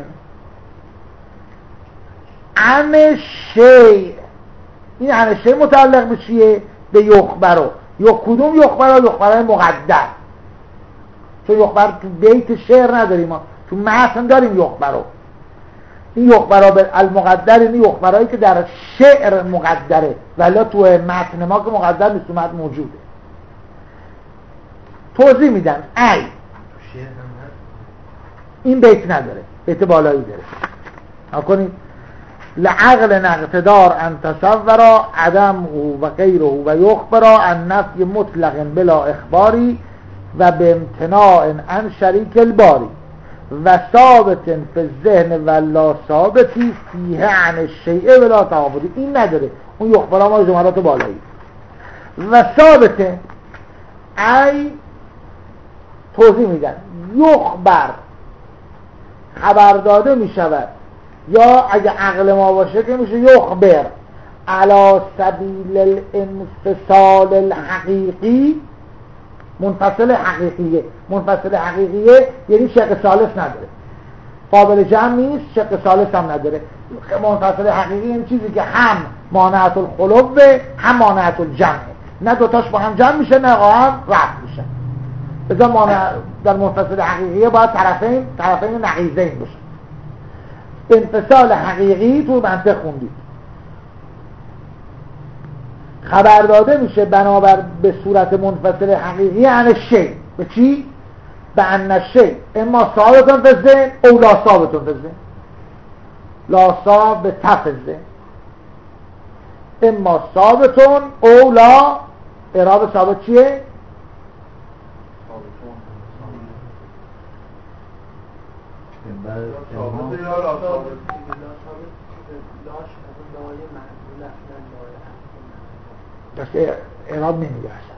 A: عن شیء. این عن شیء متعلق به چیه؟ به یخبرو. کدوم یخبرو؟ یخبرای مقدر. چون یخبر تو بیت شعر نداریم، ما تو متن داریم یخبرو. این یخبرا به المقدر، این یخبرایی که در شعر مقدره، ولی تو متن ما که مقدر نیست، تو متن موجوده. توضیح میدن. ای این بیت نداره، بیت بالایی داره. نکنید لعقل اقتدار ان تصور عدم و غیره و یخبر عن نفی مطلق بلا اخباری و به امتناع عن شریک الباری و ثابت فی الذهن و لا ثابتی فیه عن الشیء بلا تعابدی. این نداره، اون یخبر ما جملات بالایی. و ثابت ای توضیح میدن یخبر خبر داده میشود، یا اگه عقل ما باشه که میشه یخبر علی سبیل الانفصال الحقیقی. منفصل حقیقیه. منفصل حقیقیه یعنی شق ثالث نداره، قابل جمع نیست، شق ثالث هم نداره. منفصل حقیقی این چیزی که هم مانعت الخلو هم مانعت الجمع، نه دوتاش با هم جمع میشه نه هم رفع میشه. بذار مانع در منفصل حقیقیه باید طرفین نقیضین باشه. انفصال حقیقی تو منطق خوندید. خبر داده میشه بنابر به صورت منفصل حقیقی یعنی شی. به چی؟ به ان شی اما ثابتون فی الذهن او لا ثابتون فی الذهن. لا ثابت فی الذهن اما ثابتون او لا. اعراب ثابت چیه؟ بس اعراب نمیگه اصلا.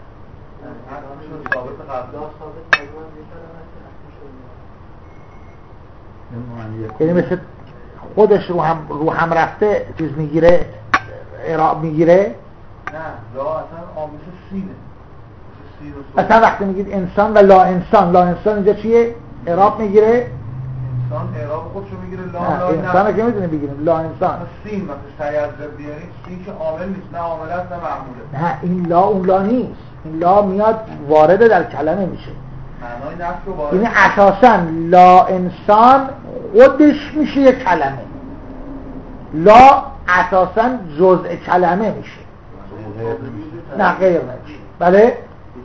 A: یعنی مثل خودش رو هم رفته چیز میگیره، اعراب میگیره.
B: نه لا اصلا آمیش سینه.
A: اصلا وقتی میگید انسان و لا انسان، لا انسان اینجا چیه؟ اعراب میگیره.
B: انسان اعراب خودشو میگیره. لا
A: انسان که میدونیم بگیریم لا انسان.
B: سین وقتی تیزر بیاریم سین که عامل نیست، نه عامل است نه معموله.
A: نه این لا اون لا نیست. این لا میاد وارد در کلمه میشه.
B: معنای نفس رو وارد.
A: یعنی اساسا لا انسان خودش میشه یک کلمه. لا اساسا جزء کلمه میشه. نه غیر نمیشه. بله؟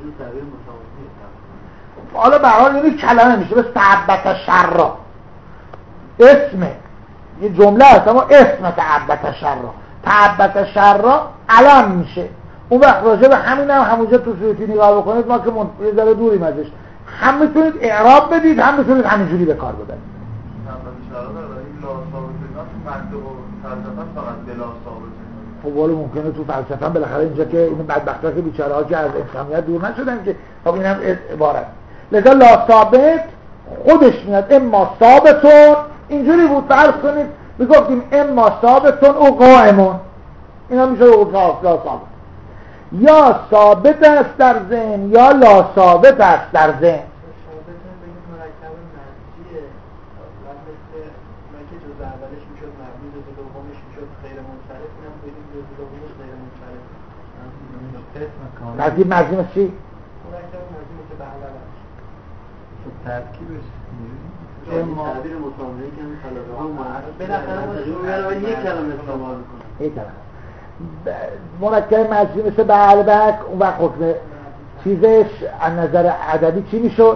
A: حالا به هر حال یعنی کلمه میشه. بس تعبت شر اسمه، یه جمله هست اما اسم تعبت شر. تعبت شر علم میشه. اون وقت راجع به همین هم همونجا تو سویتی نگاه بکنید، ما که یه ذره دوریم ازش، هم میتونید اعراب بدید هم میتونید همینجوری به کار ببرید. خب ولی ممکنه تو فلسفه هم بالاخره اینجا که این بدبختا که بیچاره ها که از انسانیت دور نشدن که خب اینم عبارت. لذا لا ثابت خودش میاد اما ثابتون. اینجوری بود فرض کنید بگفتیم اما ثابتون او قائمون، اینا میشه او لا ثابت. یا ثابت است در ذهن یا لا ثابت است در ذهن. نظیر مجزوم چی؟
B: ترکیبش
C: تعبیر مطابقی که بالاخره یک کلمه استعمال میکنه.
A: یک کلمه مرکب مجزوم مثل بعلبک. اون وقت حکم چیزش از نظر ادبی چی میشد؟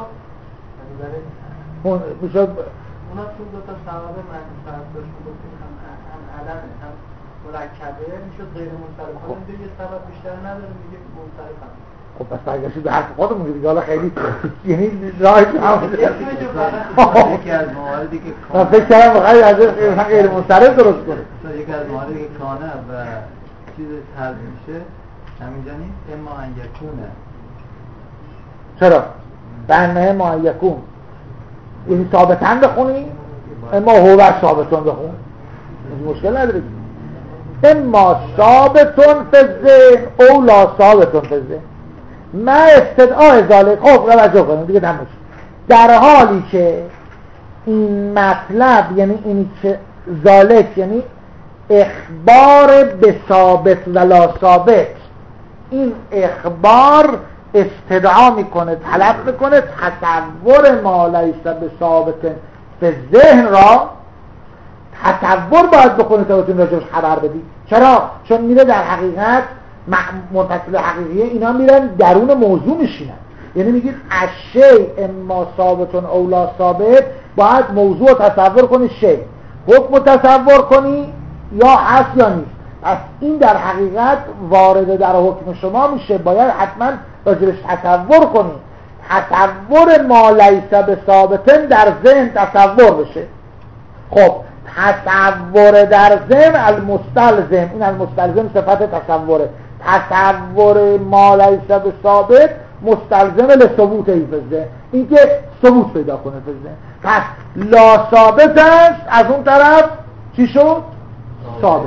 A: میشد
C: اونا چون دو تا سبب منصرف داشت بودیم، هم علمه هم مرکبه، میشد غیر منصرف. حالا اینجا یه سبب بیشتر نداره میگه منصرف هم.
A: خب پس برگشتید به حرف خودمون دیگه. حالا خیلی یعنی راهی که هم
B: یکی از مواردی که
A: من فکر کردم بخواهی از غیر منصرف درست کنه.
B: یکی از مواردی که کانه و چیز حل میشه همینجا نیست اما ان یکونه.
A: چرا؟ بنه ما یکون یعنی ثابتن بخونی اما هو ثابتون بخون، مشکل نداره. اما ثابتون فی الذهن او لا ثابتون فی الذهن ما استدعاء ذالک. خب توجه کنید دیگه تموم شد. در حالی که این مطلب یعنی این که ذالک یعنی اخبار به ثابت و لا ثابت، این اخبار استدعا میکنه، طلب میکنه تصور ما لیس به ثابت به ذهن را تصور باید بکنه تا بتونید راجعش خبر بدید. چرا؟ چون میره در حقیقت متصل حقیقیه اینا میرن درون موضوع میشینن. یعنی میگید الشیء اما ثابتون او لا ثابت، باید موضوع تصور کنی، شیء حکم تصور کنی یا هست یا نیست. پس این در حقیقت وارد در حکم شما میشه، باید حتما راجبش تصور کنی. تصور ما لیس به ثابتن در ذهن تصور بشه. خب تصور در ذهن المستلزم، این المستلزم صفت تصوره. تصور ما لیس به ثابت مستلزم لثبوت ای فی الذهن، این که ثبوت پیدا کنه فی الذهن. پس لا ثابت است، از اون طرف چی شد؟ ثابت.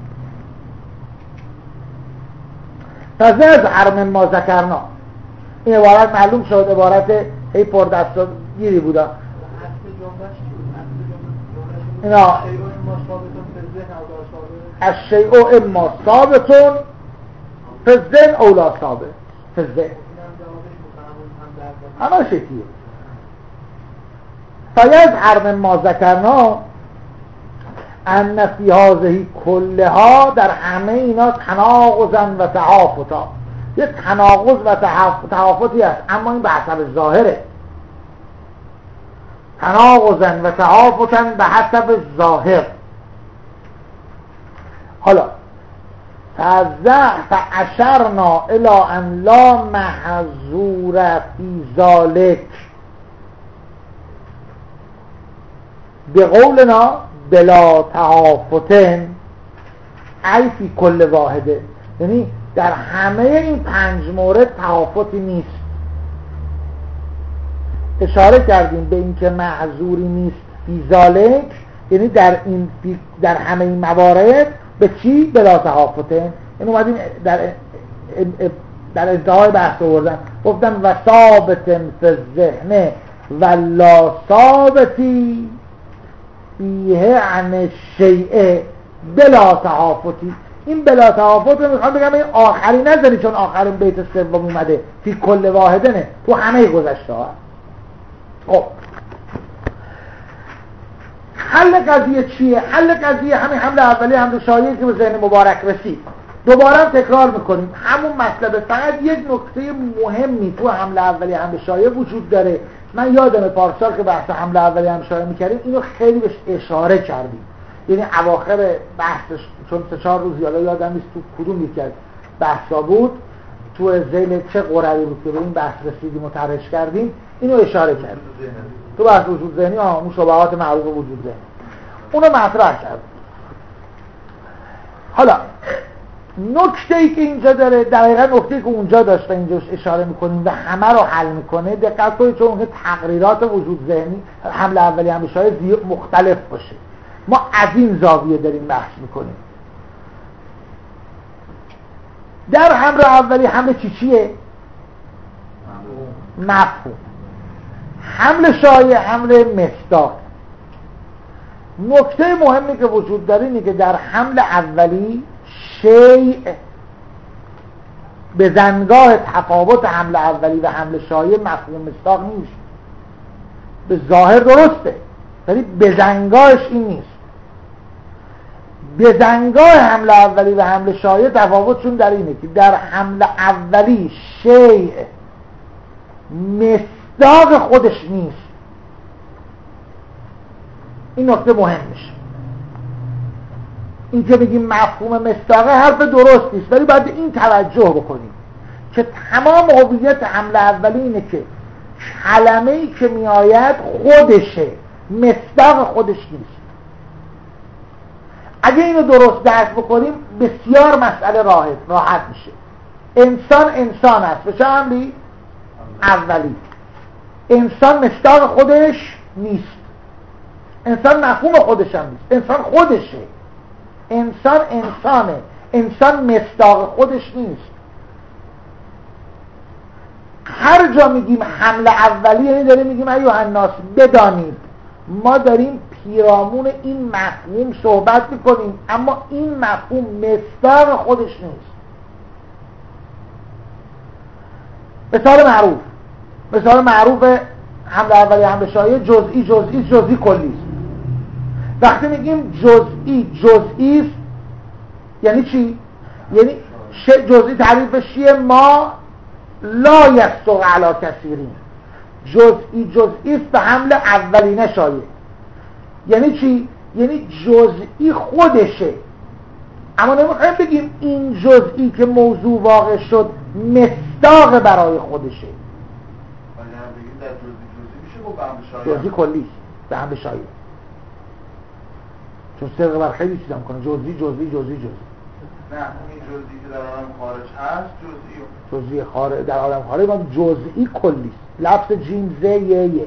A: پس از حرم ما ذکرنا، این عبارت معلوم شد عبارت ای پردست و گیری بودا. اینا الشیء اما ثابتون فی الذهن او لا ثابت فی الذهن، همه شکلیه. فیظهر مما ذکرنا ان فی هذه کلها، در همه اینا تناقضا و تهافتا، یه تناقض و تهافتی هست، اما این به حسب ظاهره. تناقضا و تهافتا به حسب ظاهر. حالا فاشرنا الی ان لا محظور فی ذلک بقولنا بلا تهافتن ای فی کل واحده، یعنی در همه این 5 مورد تهافتی نیست. اشاره کردیم به اینکه معذوری نیست فی ذلک، یعنی در همه این موارد به چی؟ بلا تهافتن. این اومدیم در انتهای بحث آوردن، گفتن و ثابتن فی الذهن و لا ثابتی فیه عن الشیء بلا تهافتی. این بلا تهافت رو میخوام بگم این آخری نذاری، چون آخرین بیت سوم اومده فی کل واحده، نه تو همه گذشته ها. خب حل قضیه چیه؟ حل قضیه همین حمل اولی حمل شایعی که به ذهن مبارک رسید. دوباره تکرار میکنیم همون مطلب، فقط یک نکته مهمی تو حمل اولی حمل شایع وجود داره. من یادم پارسال که بحث حمل اولی حمل شایع میکردیم اینو خیلی بهش اشاره کردیم، یعنی اواخر بحثش، چون 3-4 روز یادم نیست تو کدوم یکی از بحثا بود، تو ذیل چه قرعه‌ای بود که به این بحث رسیدیم و طرحش کردیم، اینو اشاره کردیم تو بحث وجود ذهنی، اون شبهات معروف وجود ذهنی اونو مطرح کرد. حالا نکته‌ای که اینجا داره، دقیقاً نکته‌ای که اونجا داشته اینجا اشاره میکنیم و همه رو حل میکنه، دقت کنید چون که تقریرات وجود ذهنی حمل اولی حمل شایع مختلف باشه، ما از این زاویه داریم بحث میکنیم. در حمل اولی حمل چیه؟ مفهوم. حمل شایع حمل مصداق. نکته مهمی که وجود داره اینه که در حمل اولی شیء به زنگاه تفاوت حمل اولی و حمل شایع مفهوم مصداق نیست. به ظاهر درسته ولی به زنگاهش این نیست. به زنگاه حمل اولی و حمل شایع تفاوتشون در اینه که در حمل اولی شیء مصداق خودش نیست. این نکته مهم میشه. این که بگیم مفهوم مصداقه حرف درست نیست، ولی باید این توجه بکنیم که تمام هویت حمل اولی اینه که کلمه‌ای که میآید خودشه، مصداق خودش نیست. اگه اینو درست درک بکنیم بسیار مسئله راحت میشه. انسان است به چه حملی؟ اولی. انسان مصداق خودش نیست، انسان مفهوم خودش هم نیست، انسان خودشه. انسانه، انسان مصداق خودش نیست. هر جا میگیم حمل اولی یعنی داریم میگیم ایها الناس بدانید ما داریم پیرامون این مفهوم صحبت میکنیم، اما این مفهوم مصداق خودش نیست. مثال معروف حمل اولی حمل شایع جزئی کلی است. وقتی میگیم جزئی است یعنی چی؟ یعنی جزئی تعریفش چیه؟ ما لا یستوی علی کثیرین. جزئی است به حمل اولینه شایع. یعنی چی؟ یعنی جزئی خودشه، اما نمیخوایم بگیم این جزئی که موضوع واقع شد مصداق برای خودشه.
B: در جزئی میشه گفت به حمل شایع.
A: جزئی کلی است به حمل شایع، چون صدق بر خیلی چیزا میکنه. جزئی
B: نه اون این جزئی که در عالم خارج هست
A: جزئی خارج در عالم خارج ما جزئی کلی است. لفظ جیم ز یه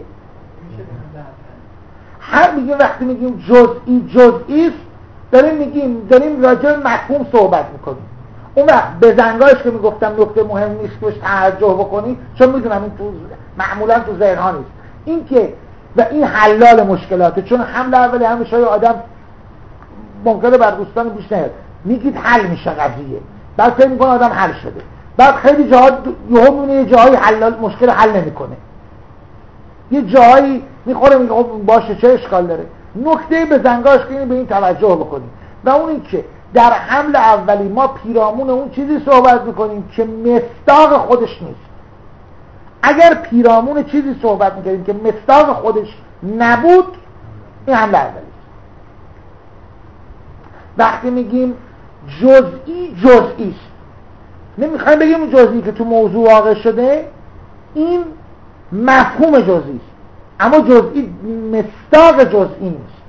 A: هر میگیم وقتی میگیم جزئی است داریم راجع به مفهوم صحبت میکنیم. اون وقت به زنگاهش که میگفتم نکته مهم نیست که بهش توجه بکنی، چون میدونم این تو معمولا تو ذهن ها نیست. این که و این حلال مشکلاته، چون حمل اولی حمل شایع آدم ممکنه بر دوستان بیش نیاد، میگید حل میشه قضیه، بعد فکر میکنه آدم حل شده، بعد خیلی جاها یهو میبینه یه جاهای مشکل حل نمیکنه، یه جایی میخوره میگه خب باشه چه اشکال داره. نکته بزنگاش که اینه به این توجه بکنیم و اون این که در حمل اولی ما پیرامون اون چیزی صحبت میکنیم که مصداق خودش نیست. اگر پیرامون چیزی صحبت میکنیم که مصداق خودش نبود، این حمل اولی. وقتی میگیم جزئی جزئی است، نمیخوایم بگیم جزئی که تو موضوع واقع شده، این مفهوم جزئی است، اما جزئی مصداق جزئی نیست.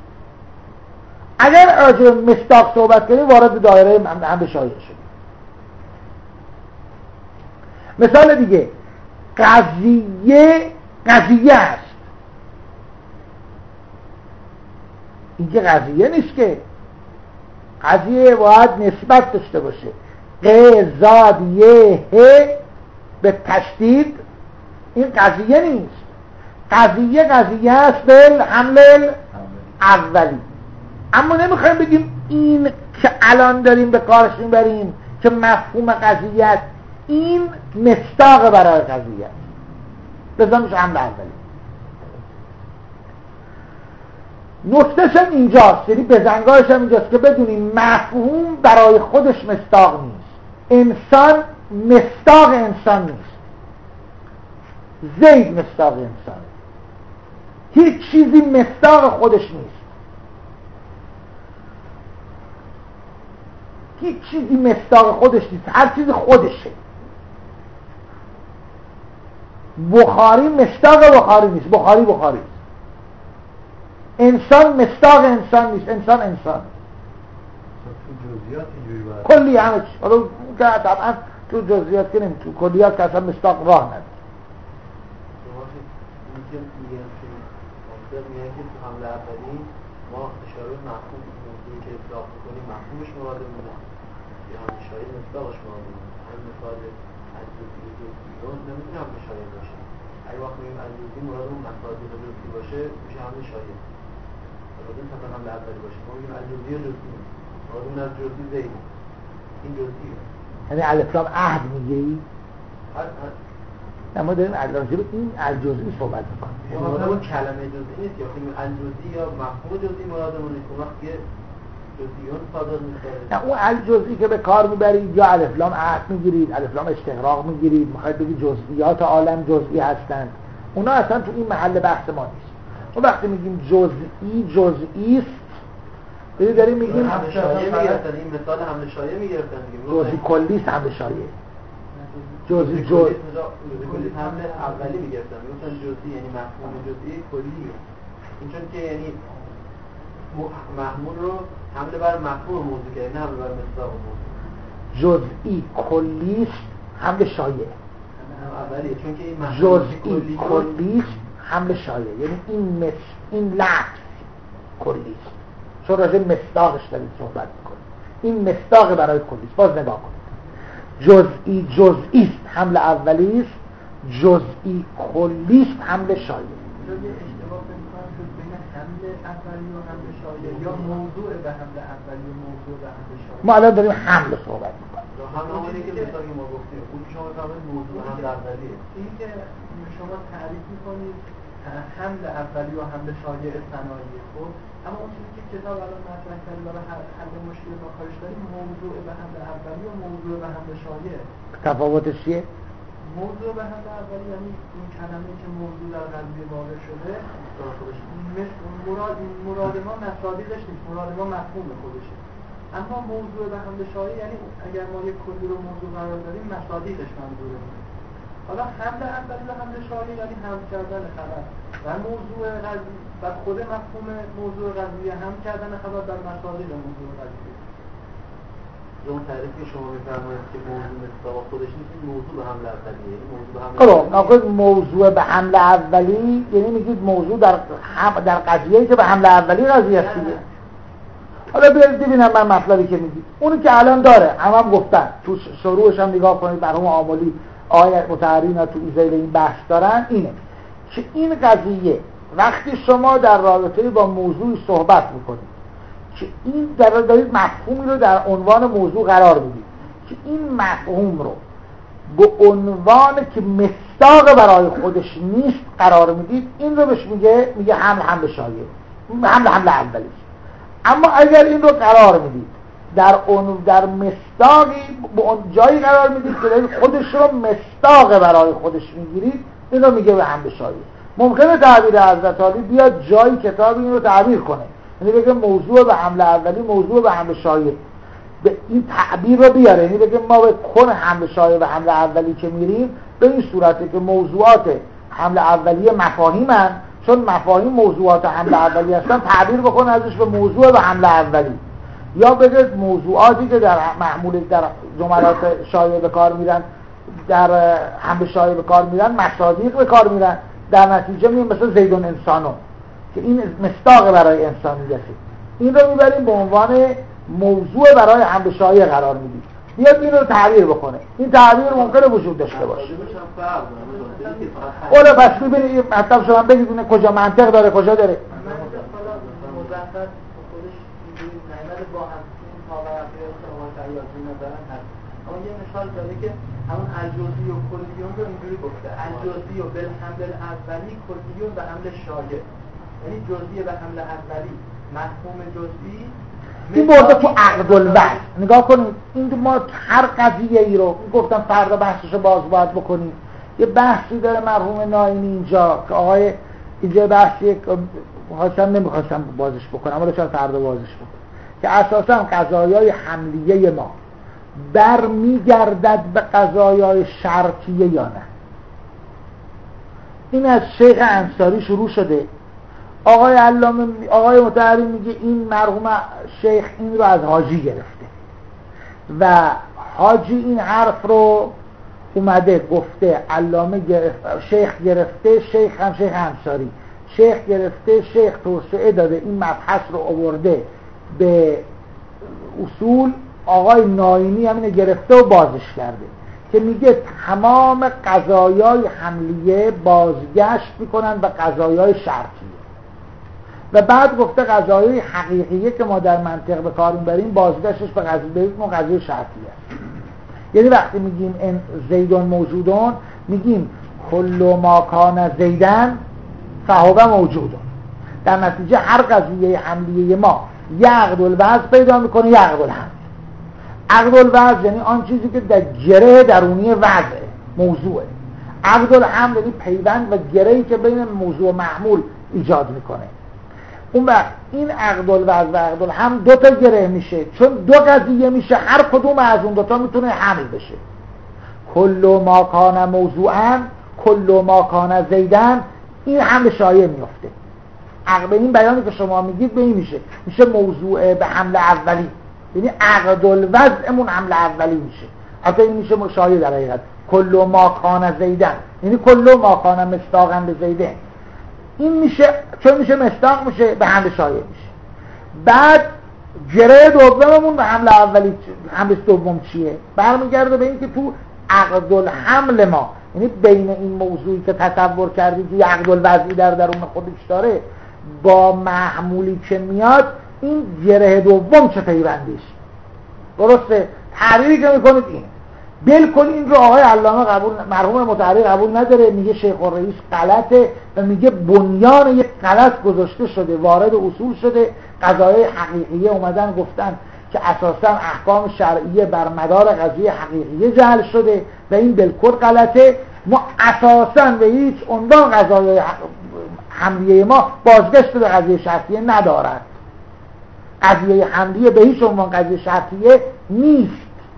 A: اگر راجع به مصداق صحبت کنیم وارد دایره حمل شایع شد. مثال دیگه، قضیه است. این که قضیه نیست، که قضیه باید نسبت داشته باشه. زاد یه به تشدید، این قضیه نیست. قضیه است به حمل اولی. اما نمیخوایم بگیم این که الان داریم به کارش میبریم که مفهوم قضیه است، این مصداق برای قضیه است، بذار میشه حمل اولی. نکتهش هم اینجاست، یعنی بزنگاهش هم اینجاست که بدونیم مفهوم برای خودش مصداق نیست. انسان مصداق انسان نیست، زید مصداق انسان، هیچ چیزی مصداق خودش نیست. هیچ چیزی مصداق خودش نیست، هر چیز خودشه. بخاری مصداق بخاری نیست، بخاری است. انسان مصداق انسان نیست، انسان کلی همه چی. حالا طبعا تو جزئیات کنیم، تو کلیات که اصلا مصداق راه نداره.
B: حمله اولی ما اشاره مفهوم موضوعی که اطلاق میکنیم مفهومش مراد بوده یا هم اشاره مصداقش مراد بوده. همین مثال از جزئیات نمیتونه هم اشاره باشه. اگه وقت میگیم از جزئی مراد اون مصادیق جزئی باشه میشه هم اشاره. مراد مثلا حمله اولی باشه ما میگیم از جزئی مراد اون از جزئی زید، این جزئیه.
A: یعنی الف لام عهد میگی؟ ما داریم راجع به این الجزئی صحبت میکنیم.
B: مرادمون کلمه جزئی نیست، یا الجزئی یا مفهوم جزئی مرادمون نیست. اون وقت یه جزئیون صادر می‌کنه.
A: نه، اون الجزئی که به کار میبرید یا الف لام عهد میگیرید، الف لام استغراق میگیرید، میخواید بگید جزئیات عالم جزئی هستند، اونا اصلا تو این محل بحث ما نیست. اون وقتی میگیم جزئی است، داریم میگیم
B: حمله شایعه میگرفتن. این مثال حمله شایعه میگرفتن دیگه.
A: جزئی کلی است، حمله شایعه. جزئی
B: حمله اولی میگرفتن، میگفتن جزئی یعنی مفهوم جزئی کلیه. این چون که یعنی محمول رو حمله بر مفهوم موضوع کرد، نه حمله بر مصداق موضوع.
A: جزئی کلی است، حمله شایعه.
B: اولیه چون که این
A: جزئی کلی است، حمله شایعه. یعنی این لفظ کلی است، چون راجع مصداقش دارید صحبت میکنید. این مصداق برای کلی است. باز نگاه کنید، جزئی است، حمل اولی است. جزئی کلی است، حمل شایعه.
C: یه اشتباه می‌کنم که بین حمل اولی و حمل شایعه یا موضوع به حمل اولی و موضوع به حمل شایعه.
A: ما الان داریم حمل صحبت میکنیم.
B: همونی که مثلا ما گفتیم اون شما فهمید موضوع حمل اولیه.
C: این که شما تعریف می‌کنید حمل اولی و حمل شایعه صنایع، خب اما اون چیزی که کتاب الان مطرح کرده برای حل مشکل ما کارش داریم موضوع به حمل اولی و موضوع به حمل شایعه.
A: تفاوتش چیه؟
C: موضوع به حمل اولی یعنی این کلمه‌ای که موضوع در قضیه واقع شده، مراد ما مصادیقش نیست، مراد ما مفهوم خودشه. اما موضوع به حمل شایعه یعنی اگر ما یک کلی رو موضوع قرار داریم مصادیقش منظورمونه. حالا حمل اولی و حمل شایعه یعنی حمل کردن خبر و موضوع قضیه و خود مفهوم موضوع قضیه هم کردن خبر در مصادیق موضوع قضیه.
B: اون تعریفی شما می‌فرمایید که موضوع مصداق خودش نیست، موضوع به حمل اولیه. یعنی موضوع به حمل
A: اولی موضوع به حمل اولی یعنی میگید موضوع در قضیه‌ای که به حمل اولی قضیه است دیگه. حالا بیارید ببینم من مطلبی که میگید اونی که الان داره هم گفتن تو شروعش هم نگاه کنید، مرحوم عاملی آیت متحرینا تو ذیل این بحث دارن، اینه که این قضیه وقتی شما در رابطه با موضوع صحبت میکنید که این دارید مفهومی رو در عنوان موضوع قرار میدید که این مفهوم رو به عنوان که مصداق برای خودش نیست قرار میدید، این رو بهش میگه حمل شایعه. حمله اولی. اما اگر این رو قرار میدید در مصداقی به اون جایی قرار میدید که دارید خودش رو مصداق برای خودش میگیرید، این رو میگه به حمله شایع. ممکنه تعبیر حضرت علی بیاد جایی کتاب این رو تعبیر کنه، یعنی بگه موضوع به حمله اولی موضوع به حمله شایع، به این تعبیر رو بیاره، یعنی بگه ما به کن حمله شایع و حمله اولی که میریم به این صورته که موضوعات حمله اولیه مفاهیمن، چون مفاهیم موضوعات حمله اولی هستن تعبیر بکنه ازش به موضوع به حمله اولی، یا بگه موضوعاتی که در محمول در جملات شایع به کار میرن در حمله شایع به کار میرن مصادیق به کار میرن، در نتیجه میگیم مثل زیدون انسانو که این مصداق برای انسانیته، این رو میبریم به عنوان موضوع برای حمله شایع قرار میدیم، بیاد این رو تعبیر بکنه. این تعبیر ممکنه وجود داشته باشه. اولا پس ببینید مطلب شما بگید کجا منطق داره کجا داره.
C: با هم این ماورقه سواتیاتی ندارن هست، اما یه مثال داره که همون الجزئی و کلیون رو اینجوری گفته، الجزئی و بالحمل اولی کلیون به حمل شایع، یعنی جزئی به حمل اولی مفهوم جزئی.
A: این برده تو عقد الوضع نگاه کنید، این ما هر قضیه ای رو گفتم فردا بحثش رو باز باید بکنیم. یه بحثی داره مرحوم ناینی اینجا که آقای اینجا بحثی نمیخواستم بازش بکنم اما شاید فردا بازش بکنم که اساساً قضایای حملیه ما برمیگردد به قضایای شرطیه یا نه. این از شیخ انصاری شروع شده، آقای مطهری میگه این مرحوم شیخ این رو از حاجی گرفته و حاجی این حرف رو اومده گفته، علامه شیخ گرفته، شیخ هم شیخ انصاری، شیخ گرفته، شیخ توسعه داده، این مبحث رو آورده به اصول، آقای ناینی هم اینو گرفته و بازش کرده که میگه تمام قضایای حملیه بازگشت میکنن به قضایای شرطیه و بعد گفته قضایای حقیقیه که ما در منطق به کار میبریم بازگشتش به قضایای شرطیه. یعنی وقتی میگیم این زیدون موجودون میگیم کل ما کان زیدن فهو موجودون، در نتیجه هر قضیه حملیه ما یه عقد الوضع پیدا میکنه، یه عقد الحمل. عقد الوضع یعنی آن چیزی که در گره درونی وضعه، موضوعه. عقد الحمل یعنی پیوند و گرهی که بین موضوع و محمول ایجاد میکنه. اون وقت این عقد الوضع و عقد الحمل دو تا گره میشه، چون دو قضیه میشه، هر کدوم از اون دوتا میتونه حمل بشه. کل ما کان موضوعا کل ما کان زیدن، این حمل شایع میفته. عقد این بیانی که شما میگید به این میشه موضوع به حمل اولی، یعنی عقد الوضعمون حمل اولی میشه. البته این میشه شایع در حقیقت کل ما کان زیدن، یعنی کل ما کان مصداقا به زیدن، این میشه چون میشه مصداق میشه به حمل شایع میشه. بعد گره دوممون به حمل اولی، حمل دوم چیه؟ برمیگرده به این که تو عقد الحمل ما، یعنی بین این موضوعی که تصور کردید که عقد الوضعی در درون خودش داره با محمولی که میاد، این گره دوم چه پیوندیش؟ درسته؟ تعریفی که میکنید اینه. بالکل این رو آقای علامه مرحوم مطهری قبول نداره، میگه شیخ الرئیس غلطه و میگه بنیان یک غلط گذاشته شده، وارد اصول شده، قضایای حقیقیه اومدن گفتن که اساسا احکام شرعیه بر مدار قضیه حقیقیه جعل شده و این بالکل غلطه. ما اساسا به هیچ عنوان قضایای حملیه ما بازگشت به قضیه شرطیه ندارد. قضیه حملیه به هیچ عنوان قضیه شرطیه نیست.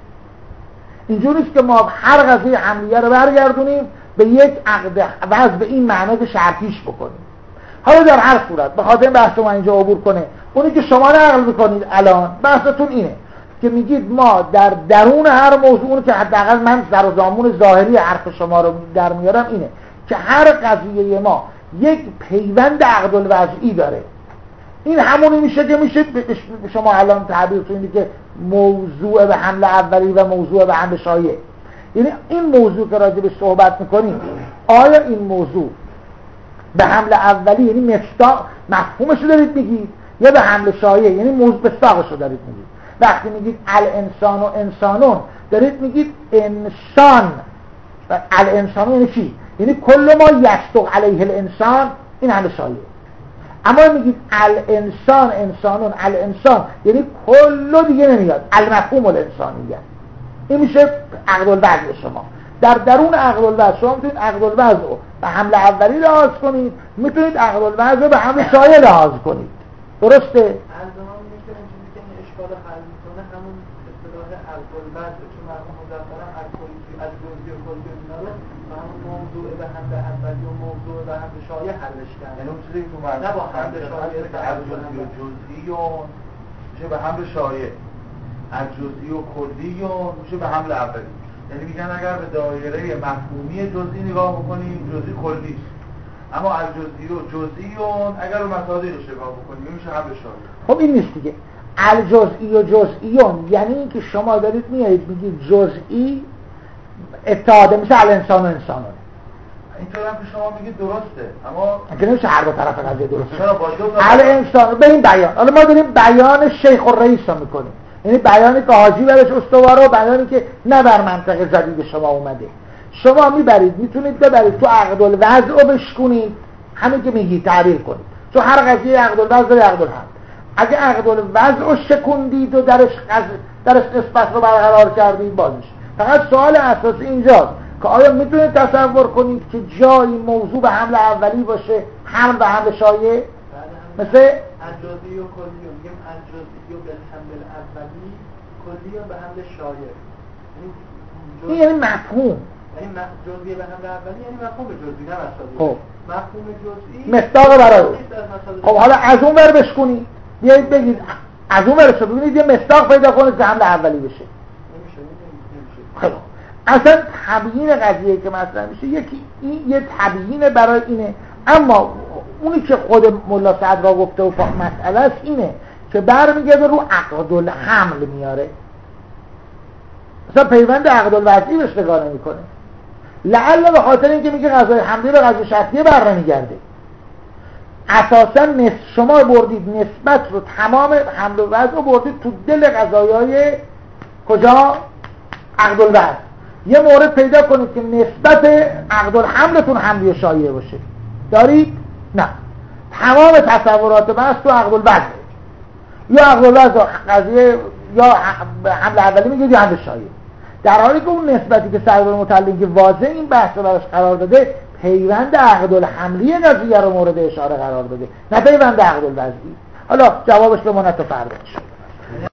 A: اینجور نیست که ما هر قضیه حملیه رو برگردونیم به یک عقد وضع به این معنی که شرطیش بکنیم. حالا در هر صورت به خاطر بحث ما اینجا عبور کنه، اونی که شما نقل میکنید الان بحثتون اینه که میگید ما در درون هر موضوع، که حداقل من در زامون ظاهری حرف شما رو در میارم اینه که هر قضیه ما یک پیوند عقد الوضعی داره. این همونی میشه که میشه شما الان تعبیرتون اینه که موضوع به حمل اولی و موضوع به حمل شایع. یعنی این موضوع که راجع به صحبت میکنیم، آیا این موضوع به حمل اولی یعنی مصداق مفهومش رو دارید میگید، یا به حمل شایع یعنی موضوع مصداقش رو دارید میگید؟ وقتی میگید الانسان و انسانون دارید میگید انسان و الانسان یعنی چی؟ یعنی کل ما یصدق علیه الانسان، این حمل شایع. اما میگید الانسان انسانون، الانسان یعنی کلو دیگه نمیاد، المفهوم الانسانیه. این میشه عقد الوضع شما. در درون عقد الوضع شما میتونید عقد الوضع رو به حمل اولی لحاظ کنید، میتونید عقد الوضع رو به حمل شایع لحاظ کنید. درسته؟
C: الزاما میشه چیزی که این اشکال حل میکنه همون اصطلاح عقد الوضع، چون مرحوم مظفرم از جزئی و کلی اینا رو با همون موضوع به حمل اولی و موضوع به حمل شایع حلش کردن.
B: یعنی اون چیزی که تو مرحوم
C: نه با حمل شایع
B: که از جزئی و جزئی میشه به حمل شایع، از جزئی و کلی میشه به حمل اولی. یعنی میگن اگر به دایره مفهومی جزئی نگاه بکنیم جزئی کلی، اما از جزئی و جزئی اگر به مصادیقش نگاه بکنیم میشه حمل شایع.
A: خب این نیست دیگه. الجزئی و جزئیون یعنی اینکه شما دارید میایید میگید جزئی اتحاد میشه الانسان و انسانون.
B: اینطور هم که شما میگید درسته، اما
A: اگه نمیشه هر دو طرف قضیه درسته.
B: چرا با دو
A: الانسان به این بیان، حالا ما داریم بیان شیخ الرئیس رو میکنیم، یعنی بیانی که حاجی برش استواره و بیانی که نه بر منطق جدید شما اومده. شما میبرید، میتونید ببرید تو عقد الوضع رو بشکنید، همین که میگی تعبیر کنید، چون هر قضیه عقد الوضع داره عقد الحمل. اگه عقد الوضع رو شکندید و درش نسبت رو برقرار کردید بازش. فقط سوال اساسی اینجاست که آیا میتونید تصور کنید که جایی موضوع به حمل اولی باشه، حمل به حمل شایع؟ مثل
C: الجزئی و کلی میگیم الجزئی به حمل اولی، کلی به حمل شایع.
A: این یعنی مفهوم.
C: یعنی جزئی به حمل اولی یعنی مفهوم جزئی، نه مصادیق.
A: خب
C: مفهوم جزئی
A: مصداق برای خب حالا از اون ور بشکنید، بیایید بگید از اون ورش ببینید یه مصداق پیدا کنید که حمل اولی بشه.
C: نمیشه.
A: خب اصلا تبیین قضیه که مطرح میشه یکی این یه تبیین برای اینه، اما اونی که خود ملا سعد را گفته و مسئله است اینه که برمیگرده رو عقد الحمل میاره، مثلا پیوند عقد الوضعی بهش نگاه نمیکنه، لعل به خاطر اینکه میگه قضای حملی به قضای شرطیه بر نمیگرده. اساسا شما بردید نسبت رو، تمام حمل و وضع رو بردید تو دل قضایای کجا؟ عقد الوضع. یه مورد پیدا کنید که نسبت عقد الحملتون حملی و شایعه باشه، دارید؟ نه، تمام تصورات بحث تو عقد الوضع، یا عقد الوضع قضیه یا حمل اولی میگید یا حمل شایعه، در حالی که اون نسبتی که سعد المتعلم که واضح این بحث رو براش قرار داده پیوند عقد الحملی قضیه رو مورد اشاره قرار داده، نه پیوند عقد الوضعی. حالا جوابش به ما فردا میشه.